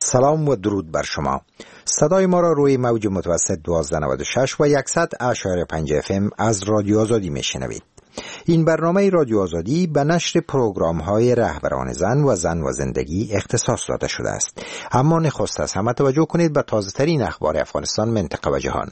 سلام و درود بر شما. صدای ما را روی موج متوسط 1296 و 100.5 FM از رادیو آزادی میشنوید. این برنامه رادیو آزادی به نشر پروگرام‌های رهبران زن و زن و زندگی اختصاص داده شده است. اما نخست از همه توجه کنید به تازه‌ترین اخبار افغانستان، منطقه و جهان.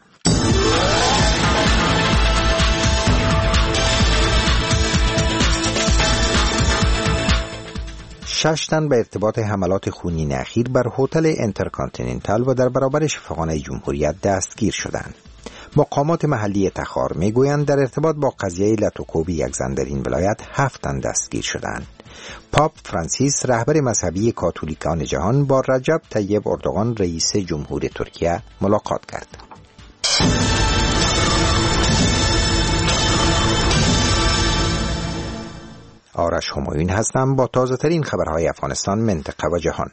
6 تن به ارتباط حملات خونین اخیر بر هتل انترکانتیننتال و در برابر شفاخانه جمهوریت دستگیر شدند. مقامات محلی تخار میگویند در ارتباط با قضیه لاتوکوبی یک زن در این ولایت 7 تن دستگیر شدند. پاپ فرانسیس رهبر مذهبی کاتولیکان جهان با رجب طیب اردوغان رئیس جمهور ترکیه ملاقات کرد. آرش همایون هستم با تازه ترین خبرهای افغانستان، منطقه و جهان.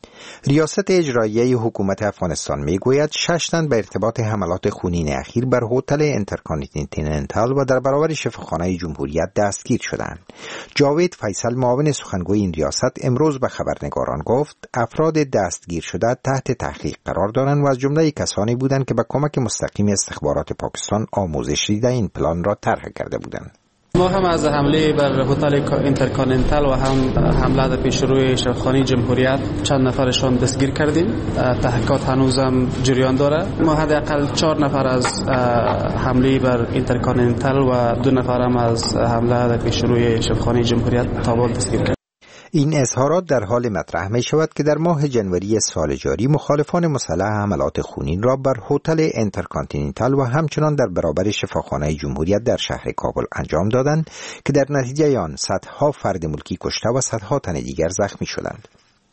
ریاست اجرایی حکومت افغانستان میگوید 6 تن به ارتباط حملات خونین اخیر بر هتل انترکانتیننتال و در برابر شفاخانه جمهوریت دستگیر شدند. جاوید فیصل معاون سخنگوی این ریاست امروز به خبرنگاران گفت افراد دستگیر شده تحت تحقیق قرار دارند و از جمله کسانی بودند که با کمک مستقیم استخبارات پاکستان آموزش دیده این پلان را طرح کرده بودند. ما هم از حمله بر هتل انترکانتیننتال و هم حمله در پیشروی شفاخانه جمهوریت چند نفرشان دستگیر کردیم. تحقیقات هنوزم جریان داره. ما حداقل 4 نفر از حمله بر انترکانتیننتال و 2 نفر هم از حمله در پیشروی شفاخانه جمهوریت تابال دستگیر کردیم. این اظهارات در حال مطرح می شود که در ماه جنوری سال جاری مخالفان مسلح حملات خونین را بر هتل انترکانتیننتال و همچنان در برابر شفاخانه جمهوریت در شهر کابل انجام دادند که در نتیجه آن صدها فرد ملکی کشته و صدها تن دیگر زخمی شدند.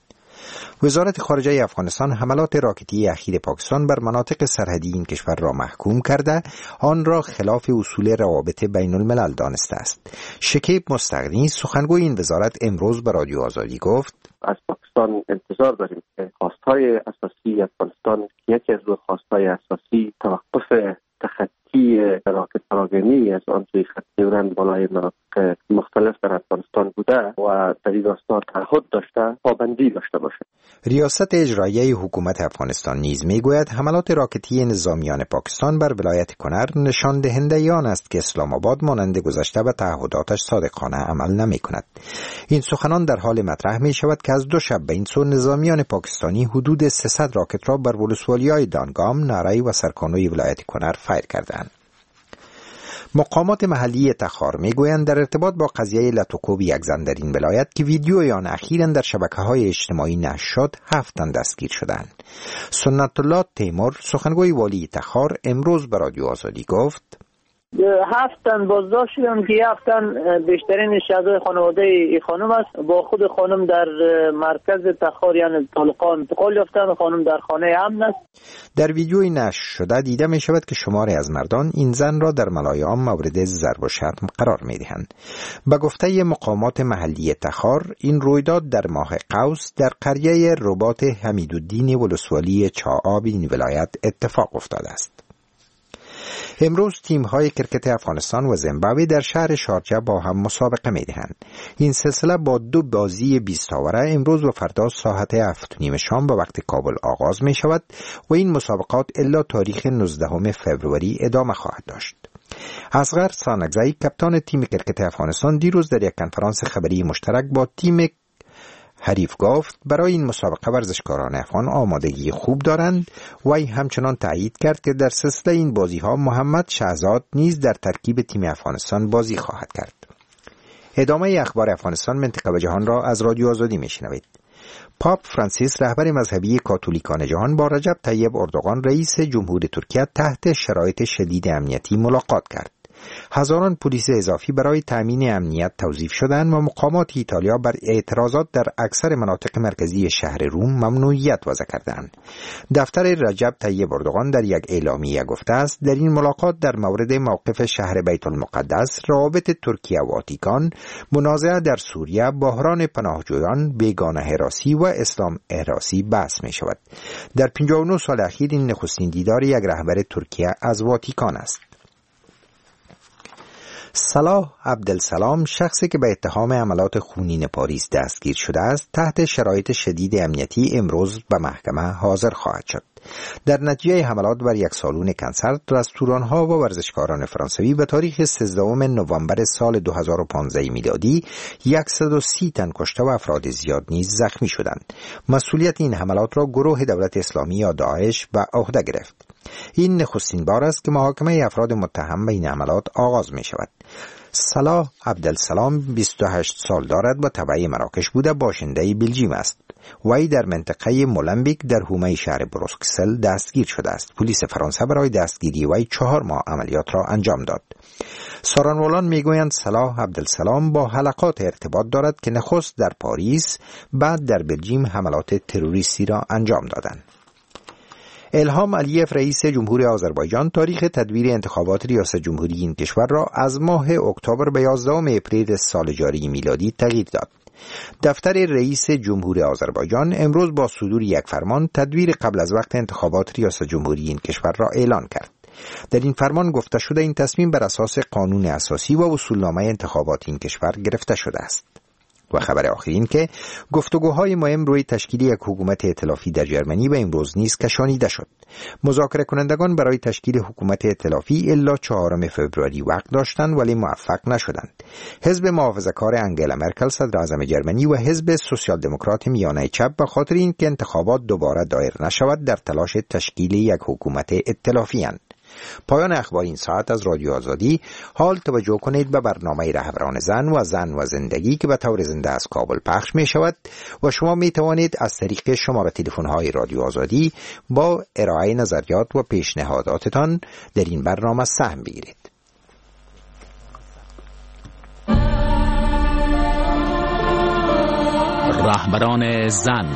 وزارت خارجه افغانستان حملات راکتی اخیر پاکستان بر مناطق سرحدی این کشور را محکوم کرده، آن را خلاف اصول روابط بین الملل دانسته است. شکیب مستغنی سخنگوی این وزارت امروز به رادیو آزادی گفت: از پاکستان انتظار داریم که خواستهای اساسی افغانستان، یکی از خواستهای اساسی توقف تخطی راکت پراگنی از آن سوی خط نیورند بالای مناطق مختلف در افغانستان بوده و در این راستا تعهد داشته پابندی داشته باشه. ریاست اجرایی حکومت افغانستان نیز میگوید حملات راکتی نظامیان پاکستان بر ولایت کنر نشان دهنده آن است که اسلام آباد مانند گذشته به تعهداتش صادقانه عمل نمی کند. این سخنان در حال مطرح می شود که از 2 شب به این سو نظامیان پاکستانی حدود 300 راکت را بر ولسوالی‌های دانگام، نارای و سرکانوی ولایت کنر فایر کردند. مقامات محلی تخار میگویند در ارتباط با قضیه لاتوکوبی یک زن در این ولایت که ویدیوی آن اخیراً در شبکه‌های اجتماعی نشر شد 7 تن دستگیر شدند. سنت الله تیمور سخنگوی والی تخار امروز به رادیو آزادی گفت: 7 تن بازداشت شدن که 7 تن بیشترین شهدای خانواده ای خانم است. با خود خانم در مرکز تخار یعنی طالقان انتقال یافتند. خانم در خانه امن است. در ویدیوی نشر شده دیده می شود که شماری از مردان این زن را در ملایام مورد ضرب و شتم قرار می دهند. به گفته مقامات محلی تخار این رویداد در ماه قوس در قریه رباط حمیدالدین ولسوالی چاآب این ولایت اتفاق افتاده است. امروز تیم‌های کرکت افغانستان و زیمبابوه در شهر شارجه با هم مسابقه می‌دهند. این سلسله با 2 بازی 20 اوره امروز و فردا ساعت 7:30 شام به وقت کابل آغاز می‌شود و این مسابقات الی تاریخ 19 فوریه ادامه خواهد داشت. اصغر سانگزایی کاپیتان تیم کرکت افغانستان دیروز در یک کنفرانس خبری مشترک با تیم حریف گفت برای این مسابقه ورزشکاران افغان آمادگی خوب دارند و ای همچنان تایید کرد که در سلسله این بازی‌ها محمد شهزاد نیز در ترکیب تیم افغانستان بازی خواهد کرد. ادامه اخبار افغانستان، منطقه و جهان را از رادیو آزادی میشنوید. پاپ فرانسیس رهبر مذهبی کاتولیکان جهان با رجب طیب اردوغان رئیس جمهور ترکیه تحت شرایط شدید امنیتی ملاقات کرد. هزاران پلیس اضافی برای تامین امنیت توظیف شدند و مقامات ایتالیا بر اعتراضات در اکثر مناطق مرکزی شهر روم ممنوعیت وضع کردند. دفتر رجب طیب اردوغان در یک اعلامیه گفته است در این ملاقات در مورد موقف شهر بیت المقدس، روابط ترکیه و واتیکان، منازعه در سوریه، بحران پناهجویان، بیگانه هراسی و اسلام هراسی بحث می شود. در 59 سال اخیر این نخستین دیدار یک رهبر ترکیه از واتیکان است. صلاح عبدالسلام، شخصی که به اتهام حملات خونین پاریس دستگیر شده است، تحت شرایط شدید امنیتی امروز به محکمه حاضر خواهد شد. در نتیجه حملات بر یک سالن کنسرت، رستوران‌ها و ورزشکاران فرانسوی به تاریخ 13 نوامبر سال 2015 میلادی 130 تن کشته و افراد زیاد نیز زخمی شدند. مسئولیت این حملات را گروه دولت اسلامی یا داعش به عهده گرفت. این نخستین بار است که محاکمه افراد متهم به این حملات آغاز می شود. صلاح عبدالسلام 28 سال دارد و تبع مراکش بوده باشنده بلژیم است. وی در منطقه مولنبیک در حومه شهر بروکسل دستگیر شده است. پلیس فرانسه برای دستگیری وی 4 ماه عملیات را انجام داد. سارنوالان میگویند صلاح عبدالسلام با حلقات ارتباط دارد که نخست در پاریس، بعد در بلژیم حملات تروریستی را انجام دادند. الهام علیف رئیس جمهوری آذربایجان تاریخ تدبیر انتخابات ریاست جمهوری این کشور را از ماه اکتبر به 11 اپریل سال جاری میلادی تغییر داد. دفتر رئیس جمهوری آذربایجان امروز با صدور یک فرمان تدبیر قبل از وقت انتخابات ریاست جمهوری این کشور را اعلان کرد. در این فرمان گفته شده این تصمیم بر اساس قانون اساسی و اصولنامه انتخابات این کشور گرفته شده است. و خبر آخر این که گفتگوهای مهم روی تشکیل یک حکومت ائتلافی در ژرمنی به امروز نیز کشانیده شد. مذاکره کنندگان برای تشکیل حکومت ائتلافی الا 4 فوریه وقت داشتند ولی موفق نشدند. حزب محافظه‌کار انگلا مرکل صدر اعظم ژرمنی و حزب سوسیال دموکرات میانه چپ به خاطر اینکه انتخابات دوباره دایر نشود در تلاش تشکیل یک حکومت ائتلافی اند. پایان اخبار این ساعت از رادیو آزادی. حال توجه کنید به برنامه رهبران زن و زندگی که به طور زنده از کابل پخش می شود و شما می توانید از طریق شماره تلفن های رادیو آزادی با ارائه نظریات و پیشنهاداتتان در این برنامه سهم بگیرید. رهبران زن.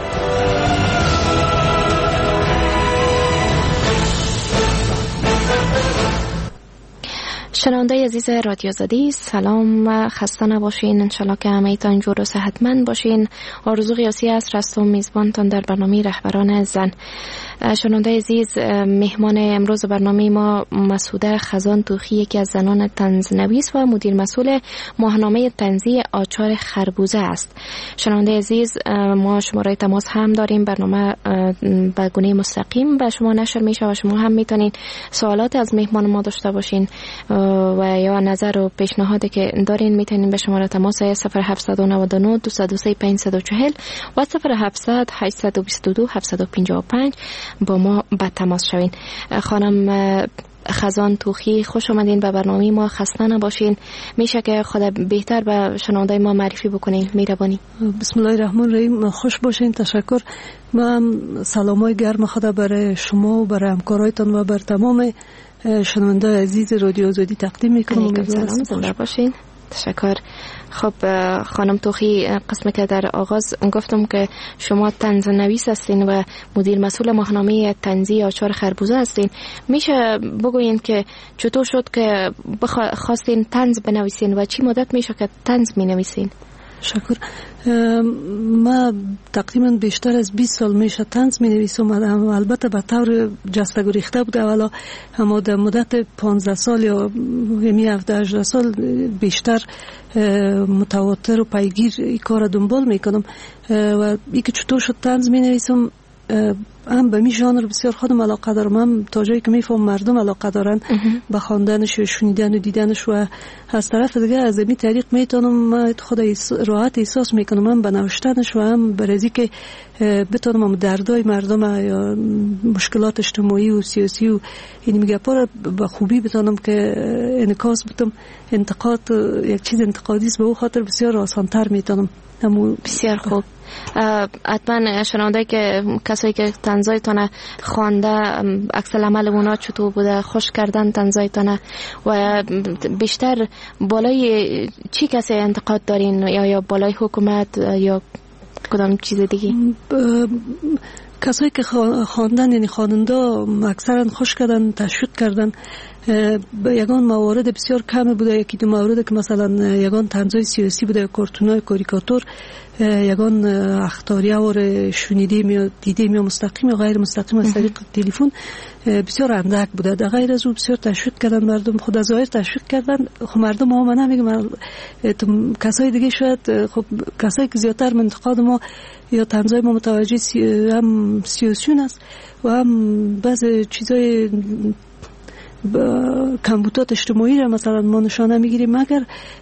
شنونده عزیز رادیو آزادی، سلام و خسته نباشین. انشالله که همه ایتان جور و صحتمند باشین. آرزو قیاسی است، رستم میزبانتان در برنامه رهبران زن. شنونده عزیز، مهمان امروز برنامه ما مسعوده خزان توخی، یکی از زنان طنزنویس و مدیر مسئول ماهنامه طنزی آچار خربوزه است. شنونده عزیز، ما شماره تماس هم داریم. برنامه به گونه مستقیم به شما نشر میشه و شما هم میتونین سوالات از مهمان ما داشته باشین و یا نظر و پیشنهادی که دارین میتونین به شماره تماس 0799 223 540 و 0700 822 755 با ما به تماس شوین. خانم خزان توخی، خوش آمدین به برنامه ما. خسته نباشین. میشه که خود بهتر به شنونده ما معرفی بکنین؟ مهربانی. بسم الله الرحمن الرحیم. خوش باشین. تشکر. من سلامای گرم خدا برای شما و برای همکارایتان و بر تمام شنونده عزیز رادیو آزادی تقدیم میکنم. سلام، زنده باشین. تشکر. خب خانم توخی، قسمی که در آغاز گفتم که شما طنزنویس هستین و مدیر مسئول ماهنامه طنزی آچار خربوزه هستین. میشه بگوین که چطور شد که خواستین طنز بنویسین و چی مدت میشه که طنز مینویسین؟ شکر. ما تقریبا بیشتر از 20 سال میشه طنز می نویسم. البته به طور جسته گریخته بوده، ولی اما در مدت 15 سال یا 17-18 سال بیشتر متواتر و پیگیر این کار دنبال میکنم. و این که چطور شد طنز می نویسم، هم به می ژانر بسیار خودم علاقه دارم، هم تا جایی که میفهم مردم علاقه دارن به خواندنش و شنیدن و دیدنش، و از طرف دیگه از این طریق میتونم خود راحت احساس میکنم هم به نوشتنش و هم برای که بتونم دردای مردم یا مشکلات اجتماعی و سیاسی و این میگه پر به خوبی بتونم که انعکاس بدم. انتقاد یک چیز انتقادی است، به اون خاطر بسیار آسان‌تر میتونم. بسیار خوب. حتما شنونده که کسایی که طنزایتونه خوانده عکس العمل اونا چطور بوده، خوش کردن طنزایتونه و بیشتر بالای چی کسی انتقاد دارین؟ یا بالای حکومت یا کدام چیز دیگه؟ کسایی که خواندن یعنی خواننده اکثرا خوش کردن، تشویق کردن. یگان موارد بسیار کم بوده، یکی دو مورد که مثلا یگان طنزهای سیاسی بوده، کارتونای کاریکاتور، یگان اخطاریه و شنیدیم یا دیدیم یا مستقیم یا غیر مستقیم از طریق تلفن بسیار اندک بوده. در غیر از او بسیار تشویق کردن، مردم خود از ظاهر تشویق کردن. خب مردم ما من نمیگم، کسای دیگه شاید خب کسایی که زیادتر منتقاد ما یا طنزهای ما متوجه هم سیاسیون است و هم بعض چیزای کمبودات اجتماعی را مثلا ما نشانه میگیریم، مگر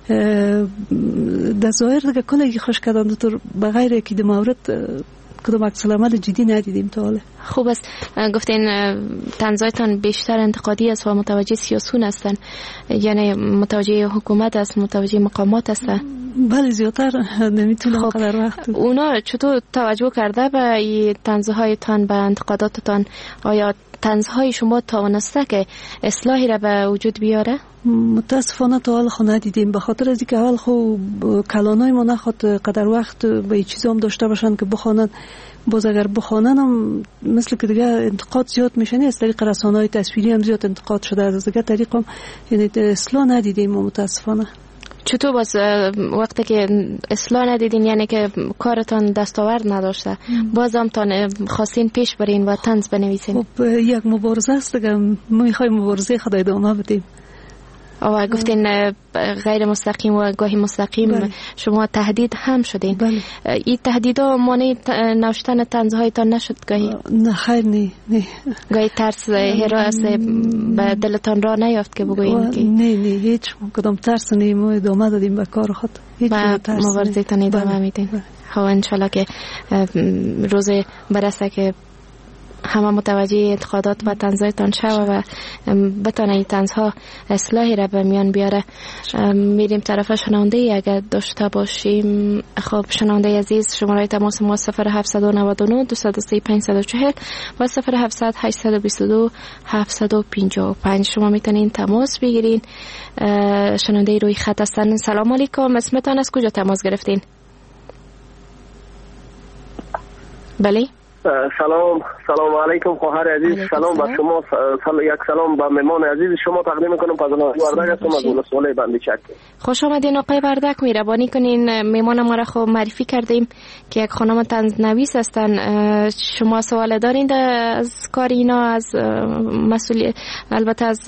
در ظاهر دیگه کلی خوش کردن دکتر بغیر یکی دو مورد کدام عکس العمل جدی ندیدیم تا حالا. خوب است گفتین طنزهایتان بیشتر انتقادی است و متوجه سیاسیون هستن، یعنی متوجه حکومت است، متوجه مقامات هستن؟ بله زیادتر نمیتونم قدر وقت. اونا چطور توجه کرده به این طنزهایتان، به انتقاداتتان؟ آیا طنزهای شما توانسته که اصلاحی را به وجود بیاره؟ متاسفانه تا حال خو ندیدیم، به خاطر از اینکه اول خو کلانای ما نخواد قدر وقت به این چیزا هم داشته باشن که بخوانن. باز اگر بخوانن هم مثل که دیگه انتقاد زیاد میشن، از طریق رسانه‌های تصویری هم زیاد انتقاد شده، از دیگه طریق هم یعنی اصلاح ندیدیم متاسفانه. چطور باز وقتی که اصلاح ندیدین یعنی که کارتان دستاورد نداشته، باز هم تان خواستین پیش برین و طنز بنویسین؟ خب یک مبارزه است دیگه، ما میخوایم مبارزه خود ادامه بدیم. آوا گفتین غیر مستقیم و گاهی مستقیم. بله. شما تهدید هم شدین. بله. این تهدیدا مانع نوشتن طنزهایتان نشد گاهی؟ نه خیر نه. گاهی ترس هراس به دلتان را نیافت که بگویین که نه هیچ کدام ترس نه، ما ادامه دادیم به کار خود، هیچ ترس مبارزتان ادامه میدین. خب انشالله که روز برسه که همه متوجه انتقادات و طنزهایتان شوه و بتانه این طنزها اصلاحی را به میان بیاره. میریم طرف شنونده ای اگر داشته باشیم. خب شنونده عزیز، شماره تماس ما 0799 203 540 و 0700 822 755. شما میتونین تماس بگیرین. شنونده ای روی خط هستن. سلام علیکم، اسمتان از کجا تماس گرفتین؟ بله سلام علیکم خواهر عزیز. سلام به شما، یک سلام به مهمان عزیز شما تقدیم میکنم. پزناوی وردک هستم از ولسوالی بندیچک. خوش آمدین آقای وردک، مهربانی کنین مهمان ما را خب معرفی کردیم که یک خانم طنزنویس هستن. شما سوال دارین از کار اینا، از مسئولیت، البته از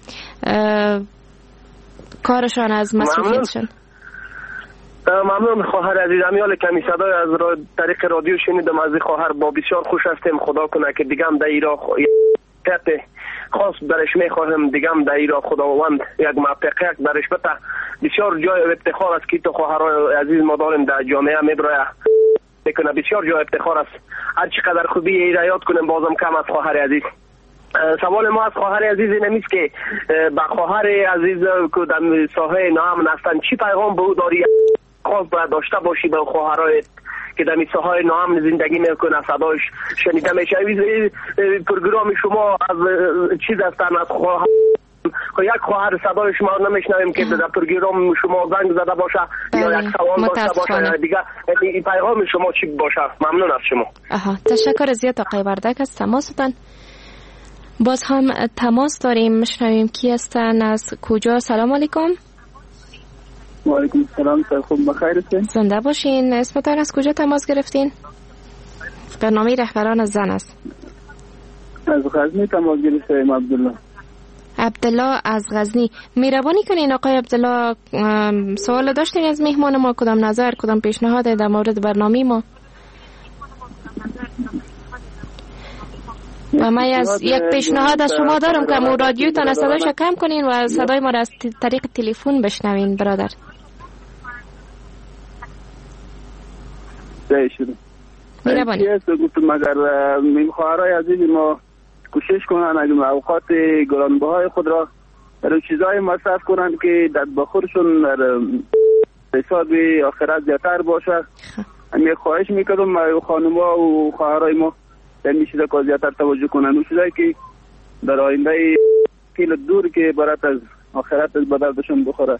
کارشان، از مسئولیتشان؟ ممنون خواهر عزیز. امیال کمی صدای از طریق رادیو شنیدم از خواهر، با بسیار خوش هستم. خدا کنه که دیگم در ایران خاص درش میخواهم، دیگم در ایران خداوند یک موفقیت درش بده. بسیار جای افتخار است که تو خواهرای عزیز ما داریم در جامعه میبرای میکنه. بسیار جای افتخار است. هر چقدر خوبی ایران یاد کنیم بازم کم است خواهر عزیز. سوال ما از خواهر عزیز نمیست که با خواهر عزیز که در ساحه نام هستند چی پیغام به او داری خاص باید داشته باشی به خواهرای که در ساحه نام زندگی میکنه؟ صدایش شنیده میشه. پروگرام شما از چیز هستن از خواهر، یک خواهر صدایش ما نمیشنویم که در پروگرام شما زنگ زده باشه یا یک سوال داشته باشه دیگه. این پیغام شما چی باشه؟ ممنون از شما. تشکر زیاد آقای وردک از تماستان. باز هم تماس داریم، میشنویم کی هستن، از کجا؟ سلام علیکم. و علیکم السلام. خوب بخیر هستین؟ زنده باشین. اسمتان از کجا تماس گرفتین؟ برنامه رهبران زن است. از غزنی تماس گرفتم. عبدالله از غزنی. مهربانی کنین آقای عبدالله، سوال داشتین از مهمان ما؟ کدام نظر، کدام پیشنهاد در مورد برنامه ما؟ و من از یک پیشنهاد از شما دارم که مو رادیوتان صدایش کم کنین و صدای ما را از طریق تلفن بشنوین برادر. مهربانی. مگر خواهرای عزیز ما کوشش کنن اگر اوقات گرانبهای خود را در چیزای مصرف کنن که در بخورشون در حساب آخرت زیادتر باشه. همین خواهش میکردم خانم‌ها و خواهرای ما در این چیزا که زیادتر توجه کنن، اون چیزایی که در آینده خیلی دور که برات از آخرت از بدردشون بخوره.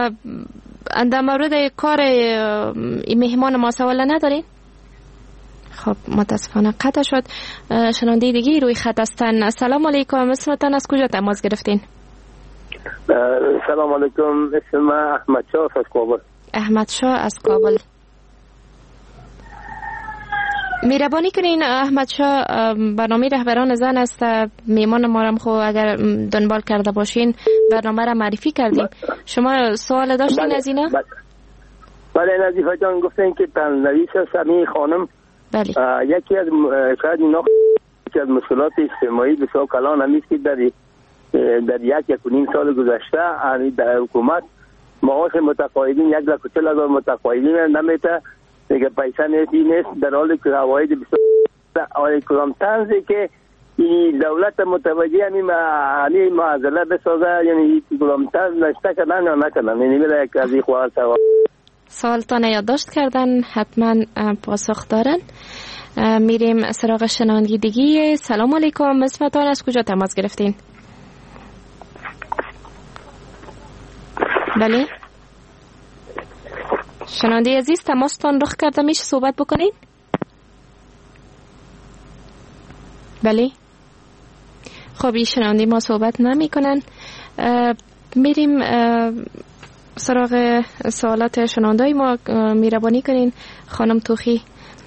در مورد کار این مهمان ما سوال ندارین؟ خب متاسفانه قطع شد. شنونده دیگه روی خط هستن. السلام علیکم، اسمتان از کجا تماس گرفتین؟ سلام علیکم، اسم احمد شاه از کابل. احمد شاه از کابل. مهربانی کنین احمد شاه، برنامه رهبران زن است، میمان ما را خو اگر دنبال کرده باشین برنامه را معرفی کردیم. شما سوال داشتین از اینا؟ بله نظیفه جان، گفتین که تنظیف سمی خانم بله. یکی از شاید اینا یکی از مشکلات اجتماعی بسیار کلان همیست که در یک و نیم سال گذشته در حکومت معاش متقاعدین 1,40,000 متقاعدین نمیته دیگه، پیسه نیست، در حالی که عواید بسیار کدام طنزی که دولت متوجه همین معضله بسازه، یعنی کدام طنز نشته کردن یا نکردن، یعنی بله یک از این خواهد سوالتان یادداشت کردن، حتما پاسخ دارن. میریم سراغ شنوندگی دیگه. سلام علیکم، اسمتان از کجا تماس گرفتین؟ بله شنونده عزیز، تماستان رخ کرده، میشه صحبت بکنین؟ بله خب این شنونده ما صحبت نمی کنن. میریم سراغ سوالات شنونده ما. مهربانی کنین خانم توخی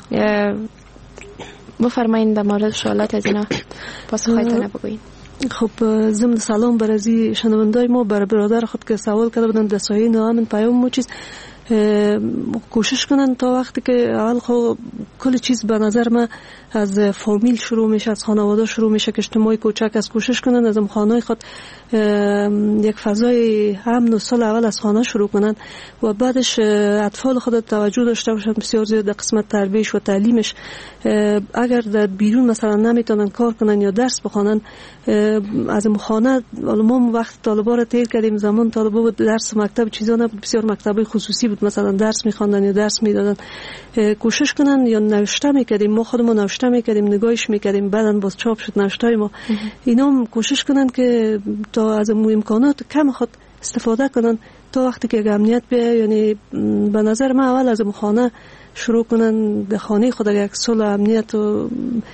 بفرمایید در مورد سوالات از اینا پاسخهایتان بگوین. خب ضمن سلام بر از شنوندای ما، بر برادر خود که سوال کرده بودن در سایه نامن پیام مو چیز کوشش کنن تا وقتی که اول خب کل چیز به نظر من از فامیل شروع میشه، از خانواده شروع میشه که اجتماعی کوچک از کوشش کنن از خانه خود یک فضای امن و صلح اول از خانه شروع کنن و بعدش اطفال خود توجه داشته باشن بسیار زیاد در قسمت تربیتش و تعلیمش. اگر در بیرون مثلا نمیتونن کار کنن یا درس بخونن، از خانه ما وقت طالبا رو تیر کردیم، زمان طالبا بود درس مکتب چیزا نبود، بسیار مکتب خصوصی بود، مثلا درس میخواندن یا درس میدادن. کوشش کنن یا نوشته میکردیم، ما خودمون نوشته میکردیم، نگاهش میکردیم، بعدن باز چاپ شد نوشتای ما. اینا هم کوشش کنن که تا از امکانات کم خود استفاده کنن تا وقتی که امنیت بیه. یعنی به نظر من اول از خانه شروع کنن، در خانه خود یک صلح امنیت و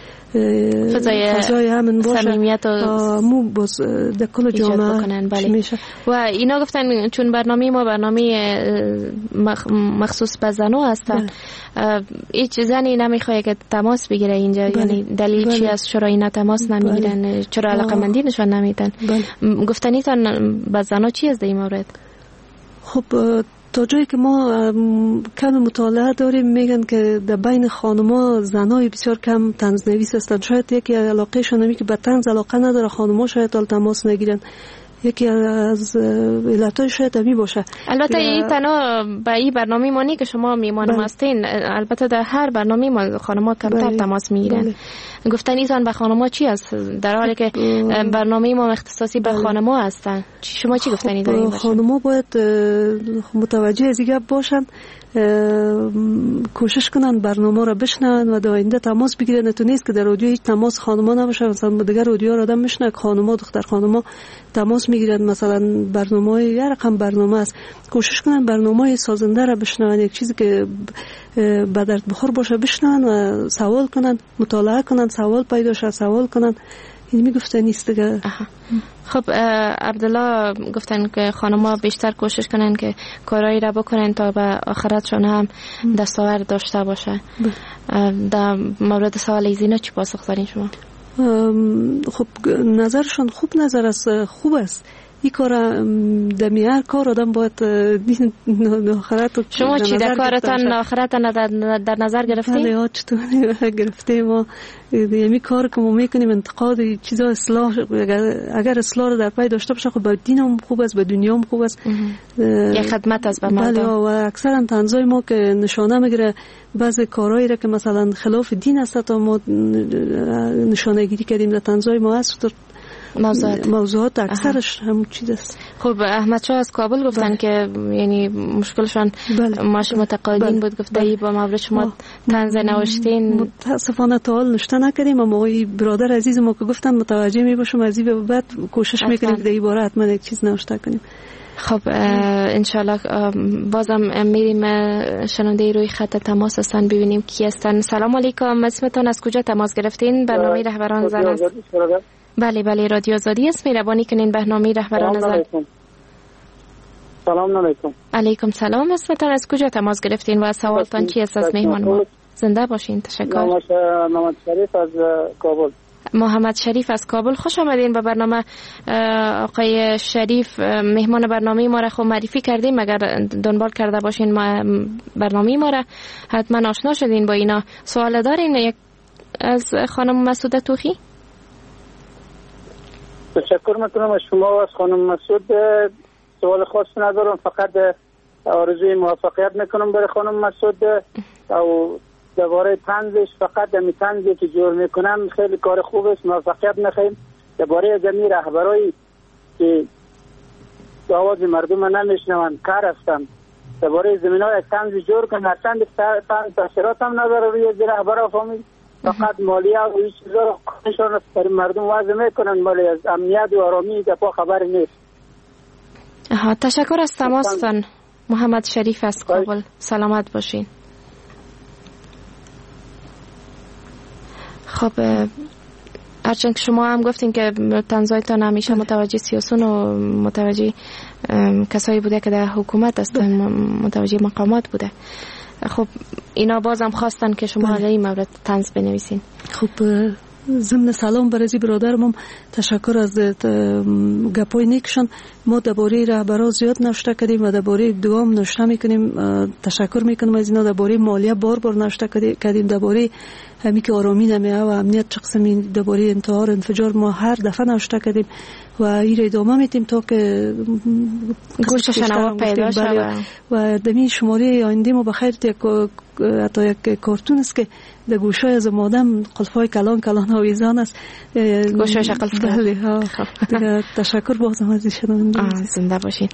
فضای امن باشه، صمیمیت و مو باز در کل جامعه میشه. و اینا گفتن چون برنامه ما برنامه مخصوص به زنو هستن، هیچ زنی نمیخواد که تماس بگیره اینجا. یعنی دلیل چی است چرا اینا تماس نمیگیرن، چرا علاقمندی نشون نمیدن؟ گفتنیتان به زنو چی است در این مورد؟ خب تا جایی که ما کم مطالعه داریم میگن که در بین خانم‌ها زنای بسیار کم طنزنویس هستند. شاید یکی علاقه شونمی که به طنز علاقه نداره، خانم‌ها شاید تماس نگیرن، یکی از علتای شاید همی باشه. البته این تنها به این برنامه ما نیست که شما میمان هستین، البته در هر برنامه ما خانم‌ها کمتر تماس میگیرن. گفتنیتان به خانم‌ها چی است در حالی که برنامه ما اختصاصی به خانم‌ها هستن؟ شما چی گفتنی دارین؟ خانم‌ها باید متوجه از این باشن، کوشش کنن برنامه را بشنون و در آینده تماس بگیرن. تو نیست که در رادیو هیچ تماس خانم‌ها نباشه، مثلا دیگر رادیو را آدم میشنه خانم‌ها دختر خانم‌ها تماس میگیرن، مثلا برنامه یه رقم برنامه است. کوشش کنن برنامه سازنده را بشنون، یک چیزی که به درد بخور باشه بشنون و سوال کنن، مطالعه کنن، سوال پیدا شه سوال کنن. این میگفتن نیست دیگه. خب عبدالله گفتن که خانم‌ها بیشتر کوشش کنن که کارایی را بکنن تا به آخرتشون هم دستاورد داشته باشه. در مورد سوال اینا چی پاسخ دارین شما؟ خب نظرشون خوب نظر است، خوب است. این کار هر کار آدم باید آخرت. شما چی در کارتان آخرت در نظر گرفتیم؟ بله چطور گرفتیم. ما یعنی کار که ما میکنیم انتقاد چیزا اصلاح، اگر اصلاح رو در پای داشته باشه خب به دین هم خوب است، به دنیا هم خوب است، یک خدمت است به مردم. بله و اکثرا طنزای ما که نشانه میگیره بعضی کارهایی را که مثلا خلاف دین است تا ما نشانه گیری کردیم در طنزای ما است. موضوعات اکثرش همون چیز است. خب احمد شاه از کابل گفتن که یعنی مشکلشان ماش متقاعدین بود، گفته ای با مورد شما طنز نوشتین. متاسفانه تا حال نشته نکردیم، اما برادر عزیز ما که گفتن متوجه می باشم از این به بعد کوشش میکنیم در این باره حتما یک چیز نوشته کنیم. خب انشالله بازم میریم شنونده روی خط تماس هستن ببینیم کی هستن. سلام علیکم، اسمتان از کجا تماس گرفتین؟ برنامه رهبران زن است. بله رادیو آزادی است، مهربانی کنین برنامه رهبران زن. سلام علیکم. علیکم سلام، اسمتان از کجا تماس گرفتین و سوالتان چی است از مهمان ما؟ زنده باشین. تشکر. محمد شریف از کابل. محمد شریف از کابل، خوش آمدین به برنامه. آقای شریف مهمان برنامه ما را خود معرفی کردیم، اگر دنبال کرده باشین برنامه ما را حتما آشنا شدین با اینا. سوال دارین یک از خانم مسعود توخی؟ تشکر میکنم از شما و از خانم مسعود. سوال خاصی ندارم، فقط آرزوی موفقیت میکنم برای خانم مسعود او درباره طنزش. فقط دمی طنزی که جور میکنن خیلی کار خوب است، موفقیت میخوایم. درباره جمعی رهبرایی که آواز مردم نمیشنون کار هستن، درباره زمینای طنز جور کنن. چند طنز تاثیرات هم نداره روی رهبرا فامیل، فقط مالیه و این چیزا رو خودشان برای مردم وضع میکنن، ولی از امنیت و آرامی دفاع خبری نیست. تشکر از تماستان محمد شریف از کابل. سلامت باشین. خب هرچند که شما هم گفتین که طنزایتان همیشه متوجه سیاسون و متوجه کسایی بوده که در حکومت هستن، متوجه مقامات بوده. خب اینا بازم خواستن که شما علیه این مورد طنز بنویسین. خب ضمن سلام برای برادرم، تشکر از گپای نیکشان. ما درباره رهبران زیاد نوشته کردیم و درباره دوام نوشته میکنیم. تشکر میکنم از اینا. درباره مالیه بار نوشته کردیم، درباره همین که آرامی نمیه و امنیت چه قسمی، درباره انتحار انفجار ما هر دفعه نوشته کردیم و این ادامه میتیم تا که گوش شنوا پیدا شود. و دمی شماره آینده ما بخیر حتی یک کارتون است که در گوشای از مادم قلفای کلان آویزان است، گوشای شکل بله. تشکر بازم از شنونده. زنده باشین.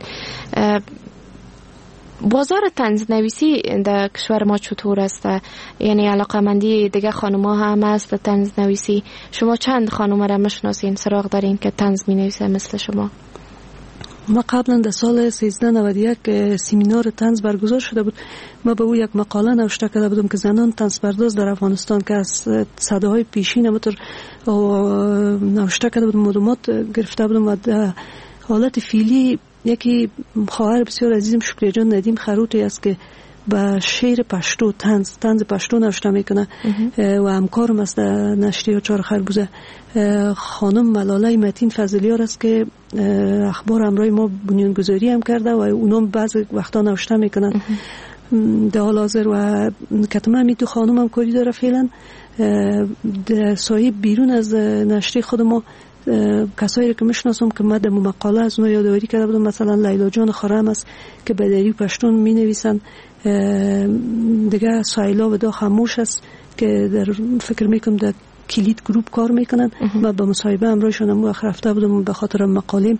بازار طنز نویسی در کشور ما چطور است؟ یعنی علاقمندی دیگه خانوما هم است طنز نویسی؟ شما چند خانوم را میشناسین سراغ دارین که طنز می نویسه مثل شما؟ ما قبلا در سال 1391 سمینار طنز برگزار شده بود. ما به او یک مقاله نوشته کرده بودم که زنان طنز پرداز در افغانستان که از صداهای پیشین همونطور نوشته کرده بودم، معلومات گرفته بودم. و در حالت فعلی یکی خواهر بسیار عزیزم شکریه جان ندیم خروتی است که به شعر پشتو طنز پشتو نوشته میکنه و همکارم است در نشریه چهار خربوزه. خانم ملاله متین فضلیار است که اخبار همراه ما بنیانگذاری هم کرده و اونم بعضی وقتا نوشته میکنن در حال حاضر. و کتمه همی دو خانم هم کاری داره فعلا. در سایه بیرون از نشریه خود ما کسایی رو که میشناسم که من در مقاله از اونها یادآوری کرده بودم، مثلا لیلا جان خرم است که به دری پشتون می نویسن. دیگه سایلا و دا خاموش است که در فکر میکنم در کلید گروپ کار میکنن. من به مصاحبه همراهشون هم رفته بودم به خاطر مقالیم.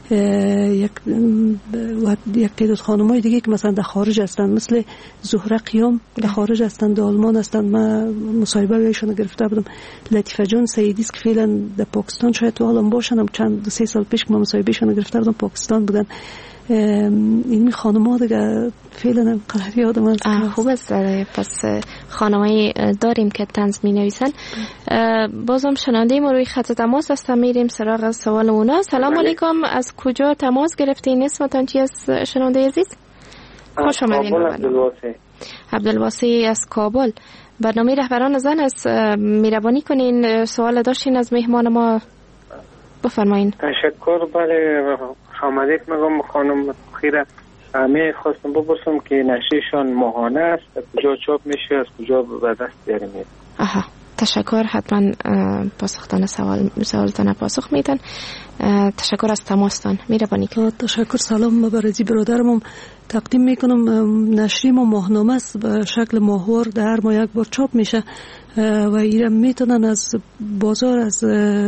یک تعداد خانمای دیگه که مثلا در خارج هستن مثل زهره قیام در خارج هستن، در آلمان هستن. من مصاحبه ایشون گرفته بودم. لطیفه جان سیدی که فعلا در پاکستان شاید تو عالم باشن، هم چند 3 سال پیش که من مصاحبه ایشون گرفته بودم پاکستان بودن. این خانم‌ها دیگه فعلا قرار یادم است. خوب است. پس خانمایی داریم که طنز می‌نویسن. بازم شنونده ما روی خط تماس هستن، میریم سراغ سوال اونا. سلام علیکم، از کجا تماس گرفتین؟ اسمتون چی است شنونده عزیز؟ خوش آمدین. عبدالواسی از کابل. برنامه رهبران زن است، مهربانی کنین سوال داشتین از مهمان ما بفرمایین. تشکر. بله خامدیت میگم خانم خیره، همه خواستم بپرسم که نشریشان ماهانه است، کجا چاپ میشه، از کجا به دست بیاریم؟ تشکر. حتما پاسختان سوالتان پاسخ میدن. تشکر از تماستان، مهربانی کنید. تشکر. سلام برای برادرم تقدیم میکنم. نشری ما ماهنامه است به شکل ماهوار، در هر ماه یک بار چاپ میشه و ایران میتونن از بازار از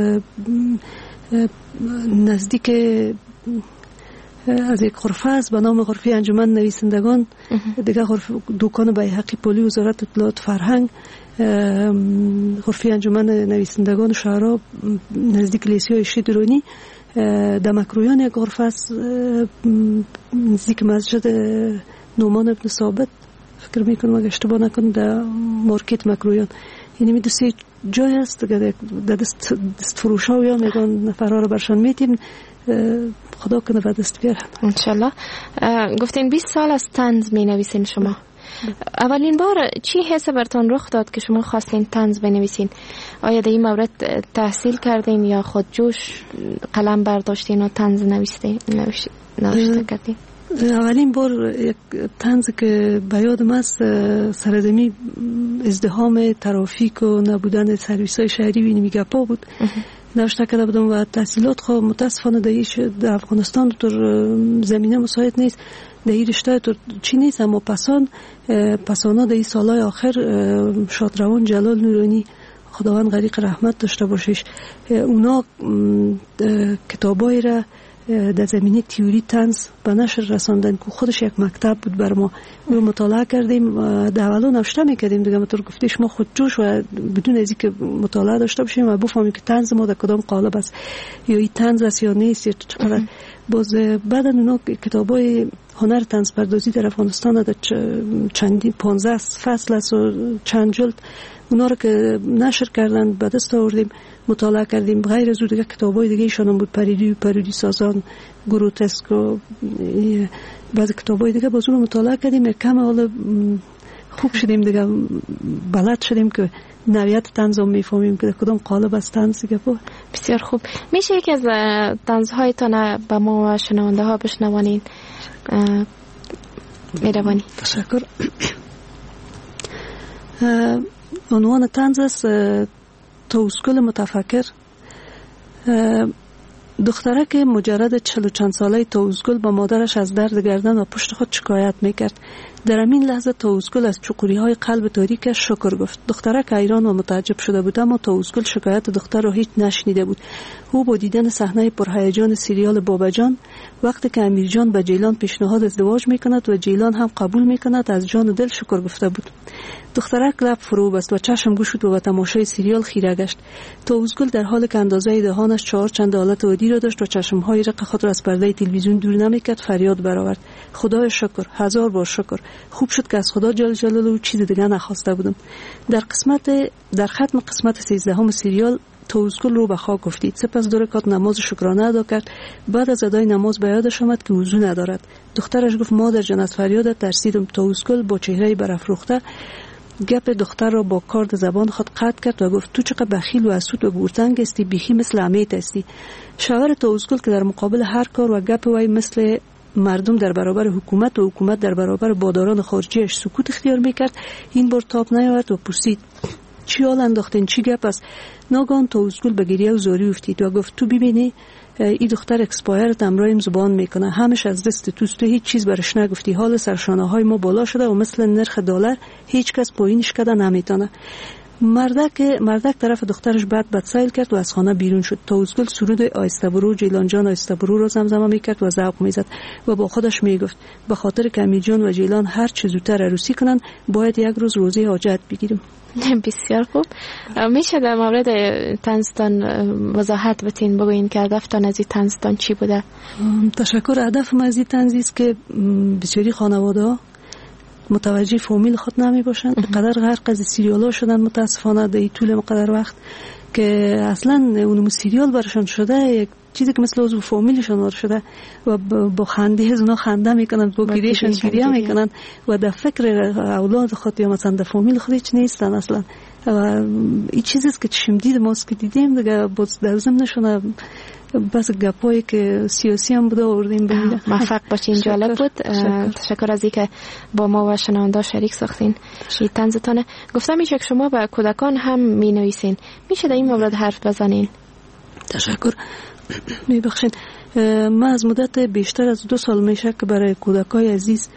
نزدیک از یک غرفه است به نام غرفه انجمن نویسندگان، دیگه دکان بیهقی پلی وزارت اطلاعات فرهنگ، غرفه انجمن نویسندگان شهرها نزدیک لیسه های شیدرونی در مکرویان یک غرفه است نزدیک مسجد نعمان ابن ثابت، فکر میکنم اگه اشتباه نکنم در مارکت مکرویان. یعنی می دوستی جای هست در دست فروش ها یا میگن نفرها رو برشان میتیم، خدا کنه و دست بیارن انشالله. گفتین 20 سال از طنز می نویسین شما. اولین بار چی حس برتان رخ داد که شما خواستین طنز بنویسین؟ آیا در این مورد تحصیل کردین یا خود جوش قلم برداشتین و طنز نوشته کردین؟ اولین بار یک طنز که به یادم است سرزمی ازدحام ترافیک و نبودن سرویس های شهری و این گپا بود. نوشته کرده بودم و تحصیلات خود متاسفانه در افغانستان در زمینه مساعد نیست، در این رشته در چی نیست. اما پسانا در این سالهای آخر شادروان جلال نورانی خداوند غریق رحمت داشته باشش، اونا کتابای را در زمینه تیوری طنز به نشر رساندن که خودش یک مکتب بود بر ما. رو مطالعه کردیم، در اولو نوشته میکردیم دیگه، مطور گفتیش ما خود جوش و بدون از اینکه مطالعه داشته باشیم و بفهمیم که طنز ما در کدام قالب است، یا این طنز است یا نیست یا چقدر. باز بعدا اونا کتابای هنر طنز پردازی در افغانستان در چندین 15 فصل است و چند جلد، اونا رو که نشر کردن به دست آوردیم، مطالعه کردیم. غیر از اون دیگه کتابای دیگه ایشان بود، پریودی سازان، گروتسک و بعضی کتابای دیگه، باز اون مطالعه کردیم. کم حالا خوب شدیم دیگه، بلد شدیم که نوعیت طنز رو میفهمیم که کدام قالب از طنز دیگه. بسیار خوب. میشه یکی از طنزهایتان به ما و شنونده ها بشنوانین؟ میروانی. تشکر. عنوان طنز است توسکل متفکر. دخترک مجرد 40 و چند ساله توسکل با مادرش از درد گردن و پشت خود شکایت میکرد. در همین لحظه توسکل از چقوری های قلب تاریکش شکر گفت. دخترک حیران و متعجب شده بود، اما توسکل شکایت دختر را هیچ نشنیده بود. او با دیدن صحنه پرهیجان سریال باباجان، وقتی که امیرجان به جیلان پیشنهاد ازدواج میکند و جیلان هم قبول میکند، از جان و دل شکر گفته بود. دخترک لب فرو بست و چشم گشود و به تماشای سریال خیره گشت. توسکل در حال که اندازه دهانش 4 چند حالت ودی را داشت و چشمهای رق خود را از پرده تلویزیون دور نمیکرد، فریاد برآورد: خدای شکر، 1000 بار شکر. خوب شد که از خدا جل جلاله چیز دیگه نخواسته بودم. در ختم قسمت 13 سریال توسکل رو به خواب افتید. سپس 2 رکعت نماز شکرانه ادا کرد. بعد از ادای نماز به یادش آمد که وضو ندارد. دخترش گفت: مادر جان، از فریادت ترسیدم. توسکل با چهره برافروخته گپ دختر را با کارد زبان خود قطع کرد و گفت: تو چقدر بخیل و حسود و گورتنگ هستی، بیخی مثل امیت هستی. شوهر توسکل که در مقابل هر کار و گپ وی مثل مردم در برابر حکومت و حکومت در برابر باداران خارجیش سکوت اختیار میکرد، این بار تاب نیاورد و پرسید: چی حال انداختین؟ چی گپ است؟ ناگهان توسکل به گریه و زاری افتید و گفت: تو ببینی این دختر اکسپایر امرایم زبان میکنه، همش از دست توست، تو هیچ چیز برش نگفتی. حال سرشانه های ما بالا شده و مثل نرخ دلار هیچ کس پایینش کده نمیتونه. مردک طرف دخترش بد سیل کرد و از خانه بیرون شد. توسکل سرود آیسته برو جیلان جان آیسته برو را زمزمه میکرد و ذوق میزد و با خودش میگفت: به خاطر که امیرجان و جیلان هر چه زودتر عروسی کنن، باید یک روز روزه حاجت بگیریم. بسیار خوب. میشه در مورد طنزتان وضاحت بتین، بگوین که هدفتان از این طنزتان چی بوده؟ تشکر. هدفم از این طنز است که بسیاری خانواده ها متوجه فامیل خود نمی باشند، قدر غرق از سریال ها شدن متاسفانه در طول مقدر وقت که اصلا اون سریال برشان شده یک چیزی که مثل عضو فامیلشان شده و با خنده از اونا خنده میکنند، با گریهشان گریه میکنند و در فکر اولاد خود یا مثلا در فامیل خود هیچ نیستن اصلا. و این چیزی است که چشم دید ماست که دیدیم دیگه. باز در ضمنشون بس گپایی که سیاسی هم بوده آوردیم ببینید. موفق باشین، جالب بود. تشکر از اینکه با ما و شنونده شریک ساختین این طنزتانه. گفتم میشه که شما با کودکان هم می نویسین، میشه در این مورد حرف بزنین؟ تشکر. میبخشین، من از مدت بیشتر از 2 سال میشه که برای کودکای عزیز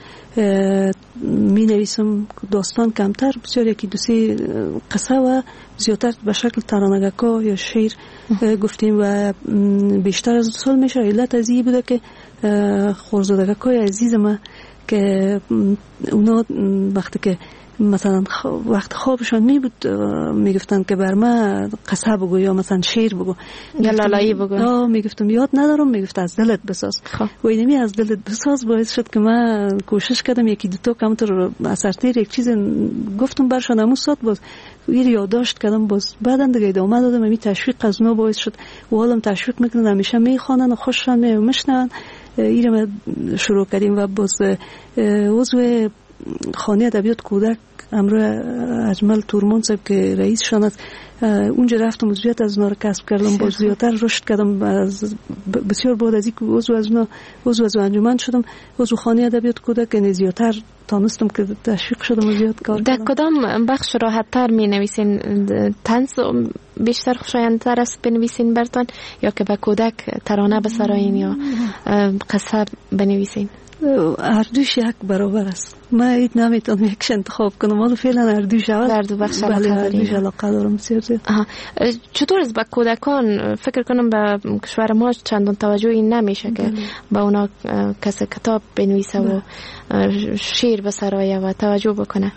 می نویسم. داستان کمتر، بسیار یکی 2-3 قصه و زیادتر به شکل ترانگکا یا شعر گفتیم و بیشتر از 2 سال میشه. علت از این بوده که خورزادگکای عزیز ما که اونا وقتی که مثلا وقت خوابشان می بود میگفتن که بر من قصه بگو یا مثلا شعر بگو یا لالایی بگو. میگفتم یاد ندارم. میگفت از دلت بساز. و اینمی از دلت بساز باعث شد که من کوشش کردم یکی دوتا کمتر اثرتیر یک چیز گفتم برشان همون ساعت باز یادداشت کردم. باز بعدا دیگه ادامه دادم. می تشویق از اونا باعث شد و حالم تشویق میکنن همیشه میخوانن و خوششان میشنون. اینو شروع کردیم و باز عضو خانه ادبیات کودک امروز اجمل تورمان صاحب که رئیسشان است اونجا رفتم عضویت از اونا رو کسب کردم. باز زیادتر رشد کردم. بسیار بعد از اینکه عضو از انجمن شدم عضو خانه ادبیات کودک یعنی زیادتر تانستم که تشویق شدم و زیاد کار کردم. در کدام بخش راحت‌تر می‌نویسین؟ طنز بیشتر خوشایندتر است بنویسین برتون یا که به کودک ترانه بسرایین یا قصه بنویسین؟ هر دوش یک برابر است. من ایت نمیتونم یکش انتخاب کنم. ولی فعلا هر دوش اول هر دو بخش علاقه دارم بسیار زیاد. چطور است با کودکان؟ فکر کنم به کشور ما چندان توجهی نمیشه که با اونا کسی کتاب بنویسه و شعر بسرایه و توجه بکنه.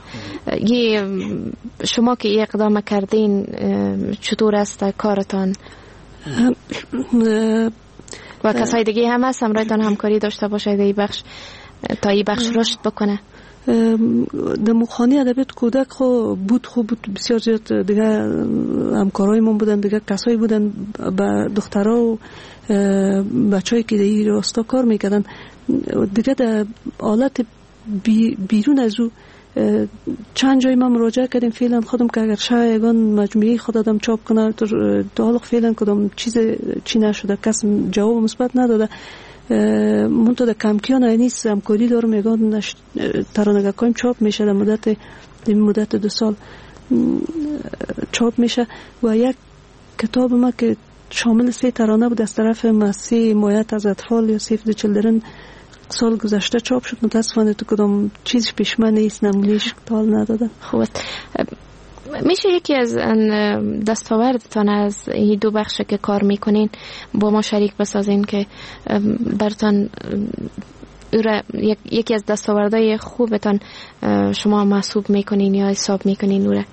شما که اقدام کردین چطور است کارتان؟ و کسای دیگه هم هست همراهتان همکاری داشته باشه این بخش تا این بخش رشد بکنه؟ در خانه ادبیات کودک بود بسیار زیاد دیگه همکارای ما بودن، دیگه کسایی بودن با دخترها و بچه‌ای که در این راستا کار میکردن. دیگه در حالت بیرون از او چند جای ما مراجعه کردیم فعلا خودم که اگر شایگان مجموعه خود آدم چاپ کنه تا حالا فعلا کدام چیز چی نشده، کس جواب مثبت نداده. منتها در کمکیان نیست همکاری دارم میگن ترانه‌گایم چاپ میشه در مدت 2 سال چاپ میشه و یک کتاب ما که شامل 3 ترانه بود از طرف مؤسسه حمایت از اطفال یا سیف د چیلدرن سال گذشته چاپ شد. متاسفانه تو کدام چیزش پیش من نیست، نمونهش تال ندادم. خوب میشه یکی از دستاوردتان از این 2 بخش که کار میکنین با ما شریک بسازین که برتان یکی از دستاوردهای خوبتان شما محسوب میکنین یا حساب میکنین اوره؟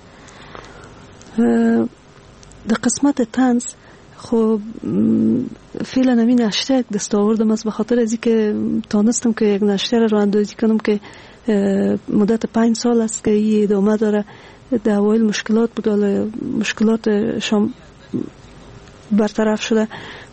در قسمت طنز خب فعلا همین نشریه یک دستاوردم است، به خاطر از اینکه تانستم که یک نشریه رو اندازی کنم که مدت 5 سال است که این ادامه داره. در اوایل مشکلات بود، مشکلات شام برطرف شده.